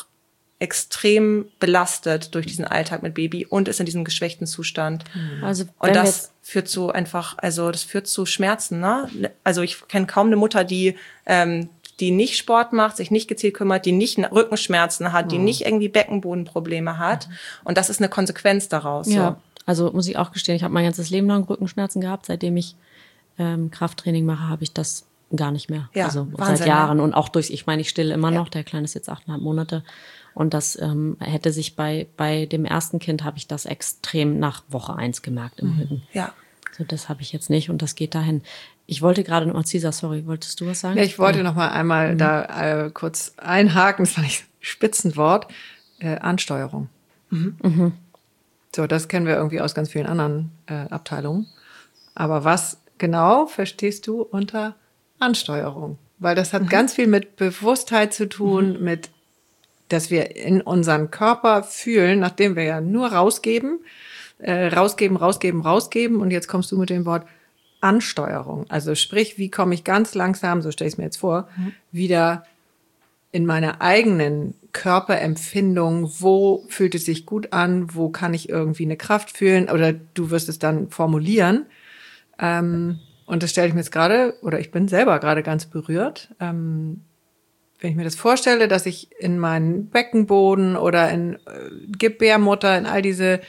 extrem belastet durch diesen Alltag mit Baby und ist in diesem geschwächten Zustand. Mhm. Also, und das führt zu einfach, also das führt zu Schmerzen. Ne? Also ich kenne kaum eine Mutter, die ähm, die nicht Sport macht, sich nicht gezielt kümmert, die nicht Rückenschmerzen hat, mhm. die nicht irgendwie Beckenbodenprobleme hat. Mhm. Und das ist eine Konsequenz daraus. Ja. So. Also muss ich auch gestehen, ich habe mein ganzes Leben lang Rückenschmerzen gehabt. Seitdem ich ähm, Krafttraining mache, habe ich das gar nicht mehr. Ja, also Wahnsinn, seit Jahren. Ne? Und auch durch, ich meine, ich stille immer ja. noch. Der Kleine ist jetzt achteinhalb Monate. Und das ähm, hätte sich bei bei dem ersten Kind, habe ich das extrem nach Woche eins gemerkt im mhm. Rücken. Ja. So, das habe ich jetzt nicht und das geht dahin. Ich wollte gerade noch, Cesar, sorry, wolltest du was sagen? Ja, ich wollte ja. noch mal einmal mhm. da äh, kurz einhaken, das fand ich ein Spitzenwort, äh, Ansteuerung. Mhm. Mhm. So, das kennen wir irgendwie aus ganz vielen anderen äh, Abteilungen. Aber was genau verstehst du unter Ansteuerung? Weil das hat mhm. ganz viel mit Bewusstheit zu tun, mhm. mit, dass wir in unseren Körper fühlen, nachdem wir ja nur rausgeben, äh, rausgeben, rausgeben, rausgeben. Und jetzt kommst du mit dem Wort Ansteuerung. Also sprich, wie komme ich ganz langsam, so stelle ich es mir jetzt vor, mhm. wieder in meine eigenen Körperempfindung, wo fühlt es sich gut an, wo kann ich irgendwie eine Kraft fühlen, oder du wirst es dann formulieren. Ähm, und das stelle ich mir jetzt gerade, oder ich bin selber gerade ganz berührt, ähm, wenn ich mir das vorstelle, dass ich in meinen Beckenboden oder in äh, Gebärmutter, in all diese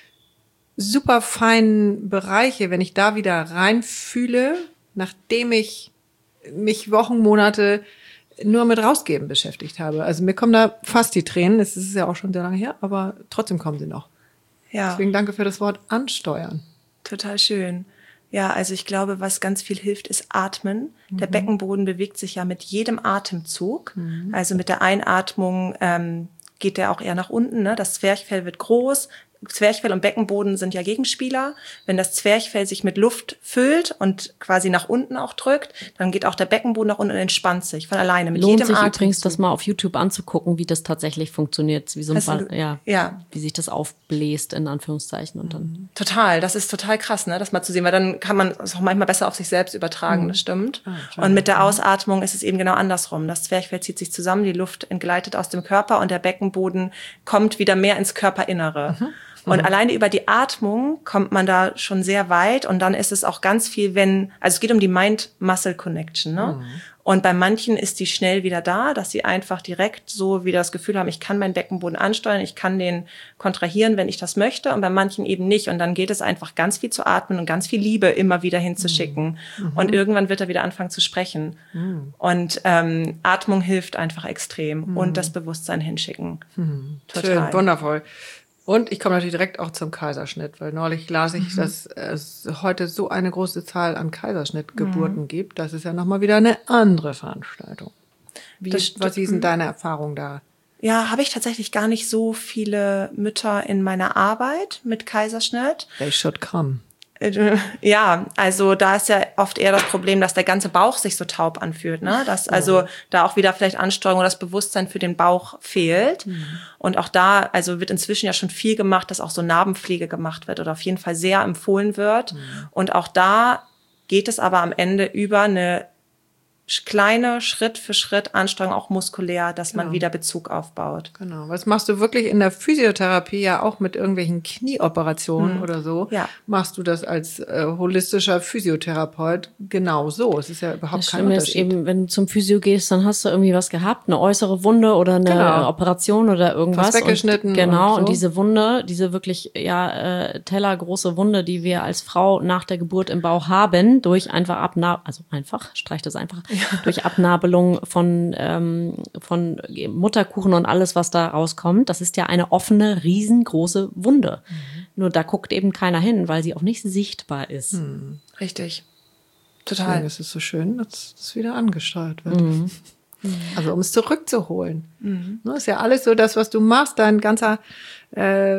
super feinen Bereiche, wenn ich da wieder reinfühle, nachdem ich mich Wochen, Monate nur mit Rausgeben beschäftigt habe. Also mir kommen da fast die Tränen, es ist ja auch schon sehr lange her, aber trotzdem kommen sie noch. Ja. Deswegen danke für das Wort ansteuern. Total schön. Ja, also ich glaube, was ganz viel hilft, ist Atmen. Mhm. Der Beckenboden bewegt sich ja mit jedem Atemzug. Mhm. Also mit der Einatmung ähm, geht der auch eher nach unten. Ne? Das Zwerchfell wird groß. Zwerchfell und Beckenboden sind ja Gegenspieler. Wenn das Zwerchfell sich mit Luft füllt und quasi nach unten auch drückt, dann geht auch der Beckenboden nach unten und entspannt sich von alleine mit Lohnt jedem sich Atemzug. Übrigens, das mal auf YouTube anzugucken, wie das tatsächlich funktioniert, wie so ein Also, Ball, ja, ja, wie sich das aufbläst in Anführungszeichen und dann. Total, das ist total krass, ne, das mal zu sehen, weil dann kann man es auch manchmal besser auf sich selbst übertragen, mhm. das stimmt. Ah, und mit der Ausatmung ist es eben genau andersrum. Das Zwerchfell zieht sich zusammen, die Luft entgleitet aus dem Körper und der Beckenboden kommt wieder mehr ins Körperinnere. Mhm. Und mhm. alleine über die Atmung kommt man da schon sehr weit. Und dann ist es auch ganz viel, wenn, also es geht um die Mind-Muscle-Connection, ne? Mhm. Und bei manchen ist die schnell wieder da, dass sie einfach direkt so wieder das Gefühl haben, ich kann meinen Beckenboden ansteuern, ich kann den kontrahieren, wenn ich das möchte. Und bei manchen eben nicht. Und dann geht es einfach ganz viel zu atmen und ganz viel Liebe immer wieder hinzuschicken. Mhm. Und irgendwann wird er wieder anfangen zu sprechen. Mhm. Und ähm, Atmung hilft einfach extrem. Mhm. Und das Bewusstsein hinschicken. Mhm. Total. Schön, wundervoll. Und ich komme natürlich direkt auch zum Kaiserschnitt, weil neulich las ich, mhm. dass es heute so eine große Zahl an Kaiserschnittgeburten mhm. gibt. Das ist ja nochmal wieder eine andere Veranstaltung. Wie, das, was ist denn deine Erfahrung da? Ja, habe ich tatsächlich gar nicht so viele Mütter in meiner Arbeit mit Kaiserschnitt. They should come. Ja, also da ist ja oft eher das Problem, dass der ganze Bauch sich so taub anfühlt, ne? Dass also mhm. da auch wieder vielleicht Ansteuerung oder das Bewusstsein für den Bauch fehlt. Mhm. Und auch da, also wird inzwischen ja schon viel gemacht, dass auch so Narbenpflege gemacht wird oder auf jeden Fall sehr empfohlen wird. Mhm. Und auch da geht es aber am Ende über eine kleine Schritt für Schritt Anstrengung, auch muskulär, dass genau. man wieder Bezug aufbaut. Genau. Was machst du wirklich in der Physiotherapie ja auch mit irgendwelchen Knieoperationen hm. oder so? Ja. Machst du das als äh, holistischer Physiotherapeut genau so? Es ist ja überhaupt das kein Unterschied. Ist eben, wenn du zum Physio gehst, dann hast du irgendwie was gehabt, eine äußere Wunde oder eine genau. Operation oder irgendwas. Was weggeschnitten. Und, genau. Und, so. und diese Wunde, diese wirklich ja äh, tellergroße Wunde, die wir als Frau nach der Geburt im Bauch haben, durch einfach Abnabelung, also einfach, streich das einfach, ja. durch Abnabelung von ähm, von Mutterkuchen und alles, was da rauskommt. Das ist ja eine offene, riesengroße Wunde. Mhm. Nur da guckt eben keiner hin, weil sie auch nicht sichtbar ist. Mhm. Richtig. Total. Deswegen ist es so schön, dass es wieder angesteuert wird. Mhm. Also um es zurückzuholen. Mhm. Das ist ja alles so das, was du machst, dein ganzer äh,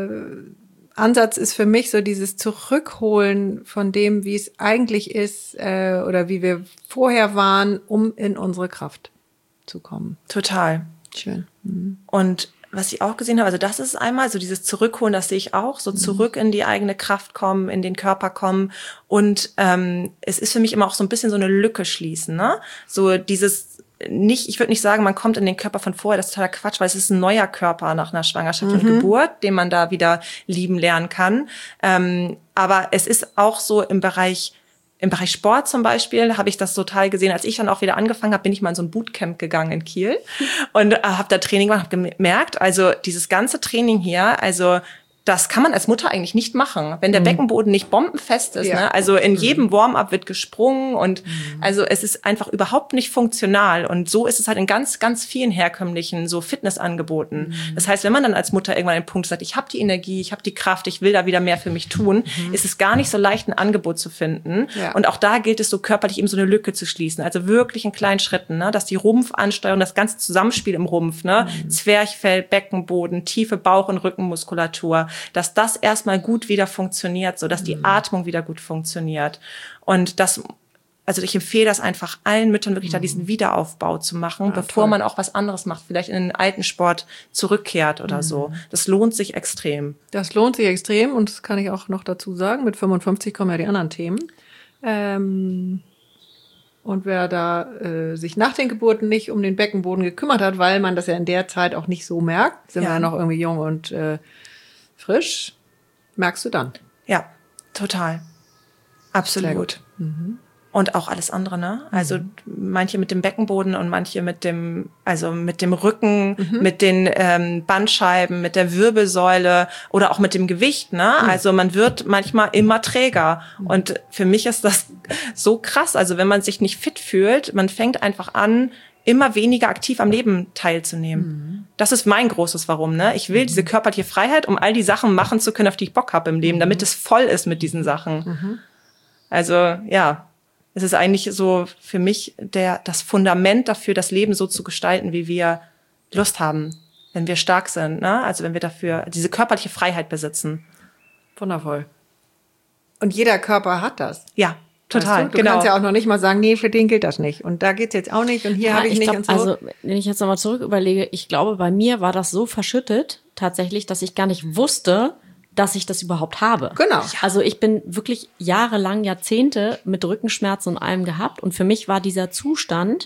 Ansatz ist für mich so dieses Zurückholen von dem, wie es eigentlich ist äh, oder wie wir vorher waren, um in unsere Kraft zu kommen. Total. Schön. Mhm. Und was ich auch gesehen habe, also das ist einmal so dieses Zurückholen, das sehe ich auch, so zurück in die eigene Kraft kommen, in den Körper kommen. Und ähm, es ist für mich immer auch so ein bisschen so eine Lücke schließen, ne? So dieses nicht, ich würde nicht sagen, man kommt in den Körper von vorher, das ist totaler Quatsch, weil es ist ein neuer Körper nach einer Schwangerschaft mhm. und Geburt, den man da wieder lieben lernen kann. Ähm, aber es ist auch so im Bereich Im Bereich Sport zum Beispiel habe ich das total gesehen. Als ich dann auch wieder angefangen habe, bin ich mal in so ein Bootcamp gegangen in Kiel und äh, habe da Training gemacht, habe gemerkt, also dieses ganze Training hier, also das kann man als Mutter eigentlich nicht machen, wenn der mhm. Beckenboden nicht bombenfest ist. Ja. Ne? Also in mhm. jedem Warm-up wird gesprungen und mhm. also es ist einfach überhaupt nicht funktional. Und so ist es halt in ganz, ganz vielen herkömmlichen so Fitnessangeboten. Mhm. Das heißt, wenn man dann als Mutter irgendwann einen Punkt sagt, ich habe die Energie, ich habe die Kraft, ich will da wieder mehr für mich tun, mhm. ist es gar nicht so leicht, ein Angebot zu finden. Ja. Und auch da gilt es so körperlich eben so eine Lücke zu schließen. Also wirklich in kleinen Schritten, ne? Dass die Rumpfansteuerung, das ganze Zusammenspiel im Rumpf, ne? Mhm. Zwerchfell, Beckenboden, tiefe Bauch- und Rückenmuskulatur, dass das erstmal gut wieder funktioniert, so dass die mhm. Atmung wieder gut funktioniert. Und das, also ich empfehle das einfach allen Müttern wirklich mhm. da diesen Wiederaufbau zu machen, ja, bevor toll. man auch was anderes macht, vielleicht in den alten Sport zurückkehrt oder mhm. so. Das lohnt sich extrem. Das lohnt sich extrem und das kann ich auch noch dazu sagen, mit fünfundfünfzig kommen ja die anderen Themen. Ähm Und wer da äh, sich nach den Geburten nicht um den Beckenboden gekümmert hat, weil man das ja in der Zeit auch nicht so merkt, sind ja. wir ja noch irgendwie jung und äh, frisch, merkst du dann. Ja, total. Absolut. Mhm. Und auch alles andere, ne? Also mhm. manche mit dem Beckenboden und manche mit dem, also mit dem Rücken, mhm. mit den ähm, Bandscheiben, mit der Wirbelsäule oder auch mit dem Gewicht, ne? Mhm. Also man wird manchmal immer träger. Mhm. Und für mich ist das so krass. Also wenn man sich nicht fit fühlt, man fängt einfach an, immer weniger aktiv am Leben teilzunehmen. Mhm. Das ist mein großes Warum, ne? Ich will mhm. diese körperliche Freiheit, um all die Sachen machen zu können, auf die ich Bock habe im Leben, mhm. damit es voll ist mit diesen Sachen. Mhm. Also, ja. Es ist eigentlich so für mich der, das Fundament dafür, das Leben so zu gestalten, wie wir Lust haben, wenn wir stark sind, ne? Also wenn wir dafür diese körperliche Freiheit besitzen. Wundervoll. Und jeder Körper hat das. Ja, total. Weißt du? Du genau. kannst ja auch noch nicht mal sagen, nee, für den gilt das nicht. Und da geht's jetzt auch nicht und hier ja, habe ich, ich nicht glaub, und so. Also wenn ich jetzt nochmal zurück überlege, ich glaube, bei mir war das so verschüttet tatsächlich, dass ich gar nicht wusste, dass ich das überhaupt habe. Genau. Also ich bin wirklich jahrelang, Jahrzehnte mit Rückenschmerzen und allem gehabt. Und für mich war dieser Zustand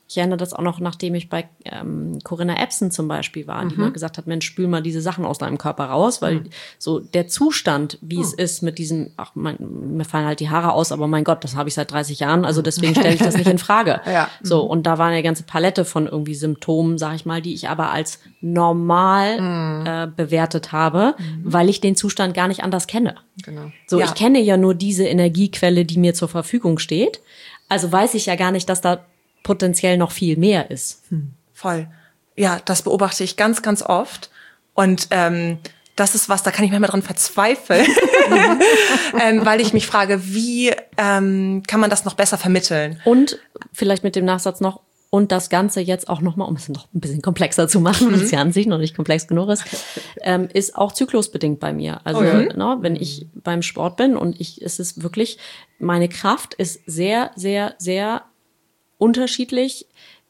Ich erinnere das auch noch, nachdem ich bei ähm, Corinna Epson zum Beispiel war, mhm. die mal gesagt hat, Mensch, spül mal diese Sachen aus deinem Körper raus, weil mhm. so der Zustand, wie mhm. es ist mit diesem, ach, mein, mir fallen halt die Haare aus, aber mein Gott, das habe ich seit dreißig Jahren, also deswegen stelle ich das nicht in Frage. Ja. So, und da war eine ganze Palette von irgendwie Symptomen, sag ich mal, die ich aber als normal mhm. äh, bewertet habe, mhm. weil ich den Zustand gar nicht anders kenne. Genau. So, ja. ich kenne ja nur diese Energiequelle, die mir zur Verfügung steht, also weiß ich ja gar nicht, dass da potenziell noch viel mehr ist. Hm. Voll. Ja, das beobachte ich ganz, ganz oft. Und ähm, das ist was, da kann ich manchmal dran verzweifeln, ähm, weil ich mich frage, wie ähm, kann man das noch besser vermitteln? Und vielleicht mit dem Nachsatz noch, und das Ganze jetzt auch nochmal, um es noch ein bisschen komplexer zu machen, mhm. was ja an sich noch nicht komplex genug ist, ähm, ist auch zyklusbedingt bei mir. Also, oh ja. ne, wenn ich beim Sport bin und ich, es ist wirklich, meine Kraft ist sehr, sehr, sehr unterschiedlich,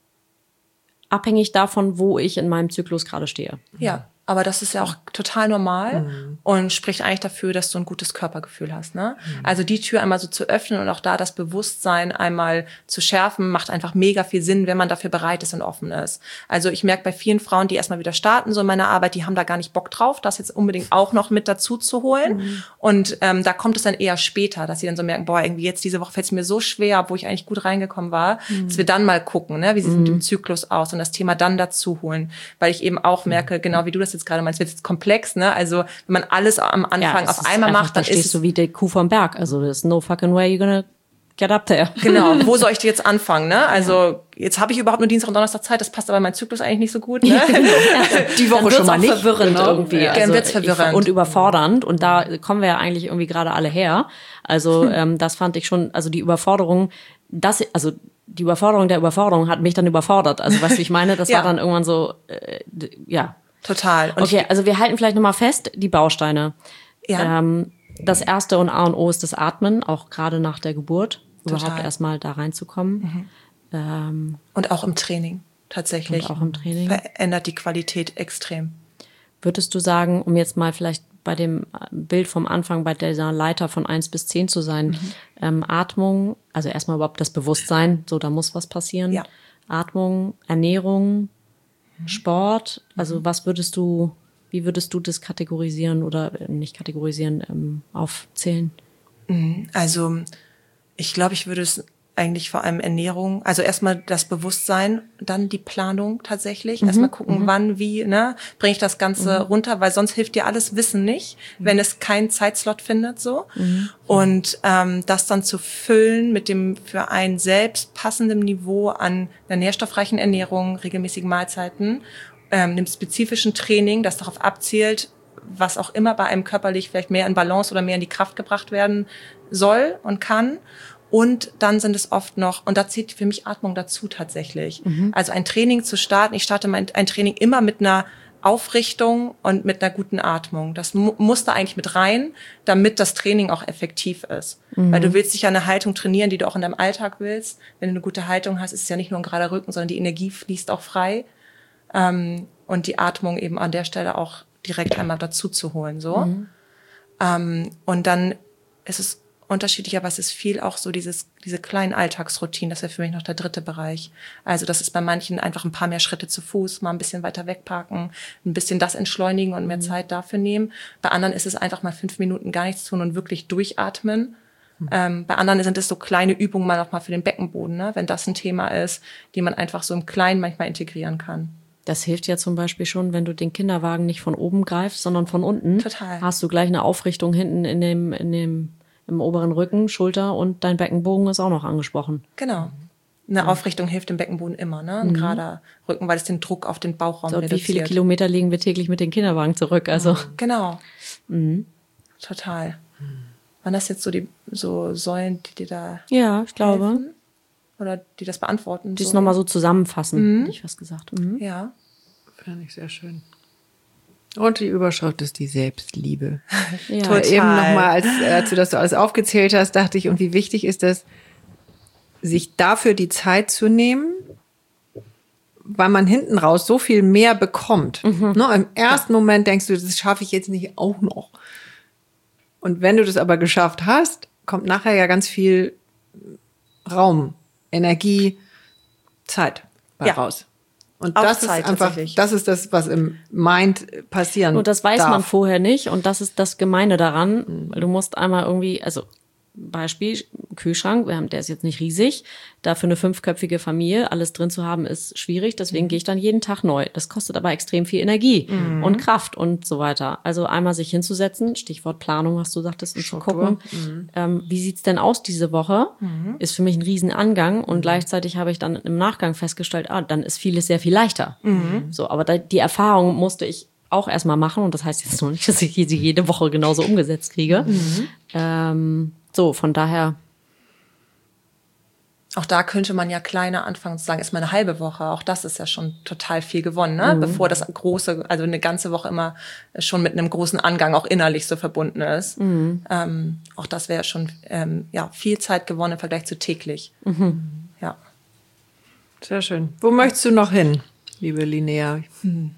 abhängig davon, wo ich in meinem Zyklus gerade stehe. Ja, aber das ist ja auch total normal mhm. und spricht eigentlich dafür, dass du ein gutes Körpergefühl hast. Ne? Mhm. Also die Tür einmal so zu öffnen und auch da das Bewusstsein einmal zu schärfen, macht einfach mega viel Sinn, wenn man dafür bereit ist und offen ist. Also ich merke bei vielen Frauen, die erstmal wieder starten, so in meiner Arbeit, die haben da gar nicht Bock drauf, das jetzt unbedingt auch noch mit dazu zu holen. Mhm. Und ähm, da kommt es dann eher später, dass sie dann so merken, boah, irgendwie jetzt diese Woche fällt es mir so schwer, wo ich eigentlich gut reingekommen war, mhm. dass wir dann mal gucken, ne, wie sieht es mhm. mit dem Zyklus aus und das Thema dann dazu holen. Weil ich eben auch merke, genau wie du das jetzt gerade meinst, wird jetzt komplex, ne? Also wenn man alles am Anfang ja, auf einmal macht, dann stehst ist du wie die Kuh vom Berg. Also there's no fucking way you're gonna get up there. Genau, wo soll ich jetzt anfangen, ne? Also ja. jetzt habe ich überhaupt nur Dienstag und Donnerstag Zeit, das passt aber in meinen Zyklus eigentlich nicht so gut, ne? Ja, genau. Ja, die Woche schon mal nicht. Verwirrend genau. irgendwie. Ja, also wird's verwirrend. Ich, und überfordernd und da kommen wir ja eigentlich irgendwie gerade alle her. Also hm. ähm, das fand ich schon, also die Überforderung, das, also die Überforderung der Überforderung hat mich dann überfordert. Also weißt du, wie ich meine? Das ja. war dann irgendwann so, äh, ja. Total. Und okay, also wir halten vielleicht nochmal fest, die Bausteine. Ja. Ähm, das erste und A und O ist das Atmen, auch gerade nach der Geburt, Total. überhaupt erstmal da reinzukommen. Mhm. Ähm, und auch im Training tatsächlich. Und auch im Training. Verändert die Qualität extrem. Würdest du sagen, um jetzt mal vielleicht bei dem Bild vom Anfang, bei dieser Leiter von eins bis zehn zu sein, mhm. ähm, Atmung, also erstmal überhaupt das Bewusstsein, so da muss was passieren. Ja. Atmung, Ernährung, Sport, also was würdest du, wie würdest du das kategorisieren oder nicht kategorisieren, ähm, aufzählen? Also ich glaube, ich würde es eigentlich vor allem Ernährung, also erstmal das Bewusstsein, dann die Planung tatsächlich, mhm. erstmal gucken, mhm. wann, wie, ne, bringe ich das Ganze mhm. runter, weil sonst hilft dir alles Wissen nicht, mhm. wenn es keinen Zeitslot findet, so. Mhm. Und ähm, das dann zu füllen mit dem für einen selbst passenden Niveau an einer nährstoffreichen Ernährung, regelmäßigen Mahlzeiten, ähm, einem spezifischen Training, das darauf abzielt, was auch immer bei einem körperlich vielleicht mehr in Balance oder mehr in die Kraft gebracht werden soll und kann. Und dann sind es oft noch, und da zählt für mich Atmung dazu tatsächlich. Mhm. Also ein Training zu starten, ich starte mein ein Training immer mit einer Aufrichtung und mit einer guten Atmung. Das mu- muss da eigentlich mit rein, damit das Training auch effektiv ist. Mhm. Weil du willst dich ja eine Haltung trainieren, die du auch in deinem Alltag willst. Wenn du eine gute Haltung hast, ist es ja nicht nur ein gerader Rücken, sondern die Energie fließt auch frei. Ähm, und die Atmung eben an der Stelle auch direkt einmal dazu zu holen, so. Mhm. Ähm, und dann ist es unterschiedlich, aber es ist viel auch so dieses, diese kleinen Alltagsroutinen, das wäre für mich noch der dritte Bereich. Also das ist bei manchen einfach ein paar mehr Schritte zu Fuß, mal ein bisschen weiter wegparken, ein bisschen das entschleunigen und mehr mhm. Zeit dafür nehmen. Bei anderen ist es einfach mal fünf Minuten gar nichts tun und wirklich durchatmen. Mhm. Ähm, bei anderen sind es so kleine Übungen mal noch mal für den Beckenboden, ne? Wenn das ein Thema ist, die man einfach so im Kleinen manchmal integrieren kann. Das hilft ja zum Beispiel schon, wenn du den Kinderwagen nicht von oben greifst, sondern von unten. Total. Hast du gleich eine Aufrichtung hinten in dem, in dem, im oberen Rücken, Schulter und dein Beckenbogen ist auch noch angesprochen. Genau. Eine mhm. Aufrichtung hilft dem Beckenboden immer, ne? Ein mhm. gerader Rücken, weil es den Druck auf den Bauchraum so, reduziert. Wie viele Kilometer legen wir täglich mit dem Kinderwagen zurück? Also. Genau. Mhm. Total. Mhm. Waren das jetzt so die, so Säulen, die dir da Ja, ich glaube. helfen? Oder die das beantworten? Die es so nochmal so zusammenfassen, mhm. hätte ich was gesagt. Mhm. Ja. Fand ich sehr schön. Und die Überschrift ist die Selbstliebe. Ja. Total. Eben nochmal, als, als du das so alles aufgezählt hast, dachte ich, und wie wichtig ist das, sich dafür die Zeit zu nehmen, weil man hinten raus so viel mehr bekommt. Mhm. Ne, im ersten ja. Moment denkst du, das schaffe ich jetzt nicht auch noch. Und wenn du das aber geschafft hast, kommt nachher ja ganz viel Raum, Energie, Zeit. bei Ja. raus. Und Auf das Zeit ist einfach, tatsächlich. das ist das, was im Mind passieren Und das weiß darf. man vorher nicht. Und das ist das Gemeine daran. Weil du musst einmal irgendwie, also Beispiel, Kühlschrank, wir haben, der ist jetzt nicht riesig. Da für eine fünfköpfige Familie alles drin zu haben, ist schwierig. Deswegen Mhm. gehe ich dann jeden Tag neu. Das kostet aber extrem viel Energie Mhm. und Kraft und so weiter. Also einmal sich hinzusetzen, Stichwort Planung, was du sagtest, und zu Struktur. gucken, ähm, wie sieht's denn aus diese Woche? Ist für mich ein Riesenangang. Und gleichzeitig habe ich dann im Nachgang festgestellt, ah, dann ist vieles sehr viel leichter. So, aber da, die Erfahrung musste ich auch erstmal machen. Und das heißt jetzt noch nicht, dass ich sie jede Woche genauso umgesetzt kriege. Ähm, so, von daher. Auch da könnte man ja kleiner anfangen zu sagen, ist mal eine halbe Woche. Auch das ist ja schon total viel gewonnen, ne? Mhm. Bevor das große, also eine ganze Woche immer schon mit einem großen Angang auch innerlich so verbunden ist. Mhm. Ähm, auch das wäre schon ähm, ja viel Zeit gewonnen im Vergleich zu täglich. Mhm. Ja. Sehr schön. Wo möchtest du noch hin, liebe Linnea? Hm.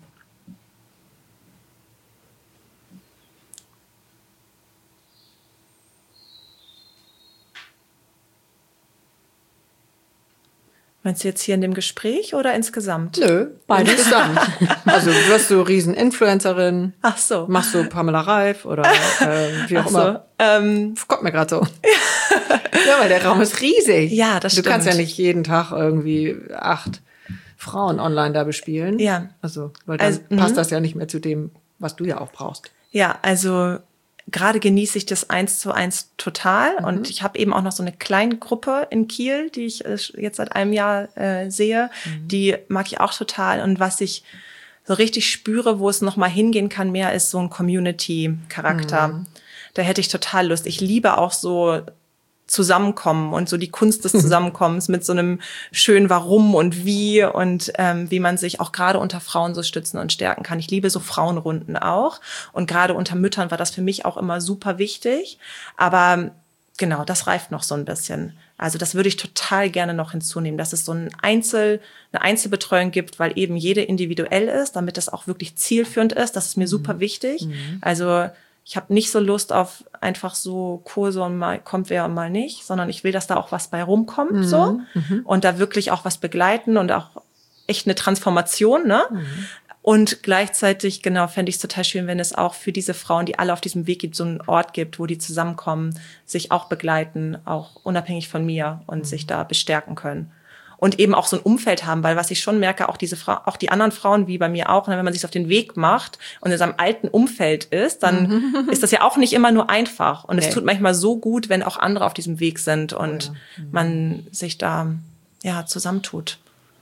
Meinst du jetzt hier in dem Gespräch oder insgesamt? Nö, beides insgesamt. Also wirst du Riesen-Influencerin? Ach so. Machst du Pamela Reif oder äh, wie auch Ach immer? So, ähm, Kommt mir gerade so. Ja, weil der Raum ist riesig. Ja, das du stimmt. Du kannst ja nicht jeden Tag irgendwie acht Frauen online da bespielen. Ja. Also, weil dann Also, passt mhm. das ja nicht mehr zu dem, was du ja auch brauchst. Ja, also gerade genieße ich das eins zu eins total. Mhm. Und ich habe eben auch noch so eine kleine Gruppe in Kiel, die ich äh, jetzt seit einem Jahr äh, sehe. Mhm. Die mag ich auch total. Und was ich so richtig spüre, wo es noch mal hingehen kann mehr, ist so ein Community-Charakter. Mhm. Da hätte ich total Lust. Ich liebe auch so Zusammenkommen und so die Kunst des Zusammenkommens mit so einem schönen Warum und Wie und ähm, wie man sich auch gerade unter Frauen so stützen und stärken kann. Ich liebe so Frauenrunden auch und gerade unter Müttern war das für mich auch immer super wichtig. Aber genau, das reift noch so ein bisschen. Also das würde ich total gerne noch hinzunehmen, dass es so ein Einzel, eine Einzelbetreuung gibt, weil eben jede individuell ist, damit das auch wirklich zielführend ist. Das ist mir super wichtig. Mhm. Also ich habe nicht so Lust auf einfach so Kurse und mal kommt wer und mal nicht, sondern ich will, dass da auch was bei rumkommt, mhm. so. Mhm. Und da wirklich auch was begleiten und auch echt eine Transformation, ne? Mhm. Und gleichzeitig, genau, fände ich es total schön, wenn es auch für diese Frauen, die alle auf diesem Weg gibt, so einen Ort gibt, wo die zusammenkommen, sich auch begleiten, auch unabhängig von mir und mhm. sich da bestärken können. Und eben auch so ein Umfeld haben, weil was ich schon merke, auch diese Frau, auch die anderen Frauen, wie bei mir auch, wenn man sich auf den Weg macht und in seinem alten Umfeld ist, dann ist das ja auch nicht immer nur einfach. Und nee. Es tut manchmal so gut, wenn auch andere auf diesem Weg sind und oh ja. mhm. man sich da ja zusammentut.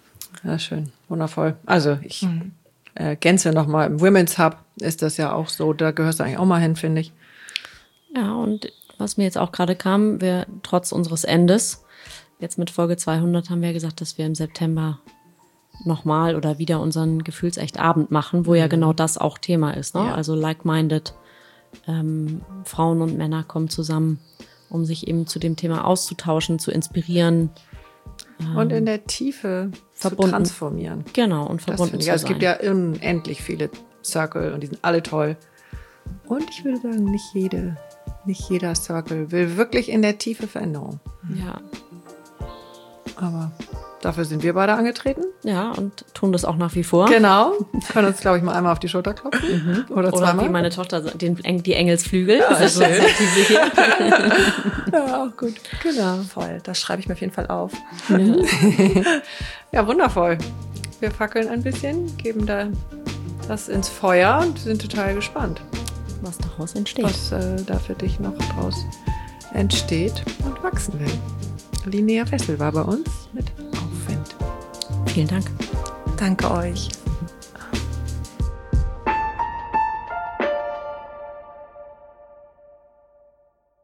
Ja, schön, wundervoll. Also ich mhm. äh, ergänze nochmal, im Women's Hub ist das ja auch so, da gehörst du eigentlich auch mal hin, finde ich. Ja, und was mir jetzt auch gerade kam, wir trotz unseres Endes, jetzt mit Folge zweihundert haben wir gesagt, dass wir im September nochmal oder wieder unseren Gefühlsecht-Abend machen, wo mhm. ja genau das auch Thema ist. Ne? Ja. Also like-minded ähm, Frauen und Männer kommen zusammen, um sich eben zu dem Thema auszutauschen, zu inspirieren. Ähm, und in der Tiefe verbunden. Zu transformieren. Genau, und verbunden zu sein. Es gibt ja unendlich viele Circle und die sind alle toll. Und ich würde sagen, nicht jede, nicht jeder Circle will wirklich in der Tiefe Veränderung. Ja. Aber dafür sind wir beide angetreten. Ja, und tun das auch nach wie vor. Genau. Können uns, glaube ich, mal einmal auf die Schulter klopfen. Mhm. Oder zweimal. Oder wie meine Tochter, den, die Engelsflügel. Ja, also schön. Ja, auch gut. Genau. Voll. Das schreibe ich mir auf jeden Fall auf. Ja. Ja, wundervoll. Wir fackeln ein bisschen, geben da das ins Feuer und sind total gespannt, was daraus entsteht. Was äh, da für dich noch draus entsteht und wachsen will. Linnea Wessel war bei uns mit Aufwind. Vielen Dank. Danke euch.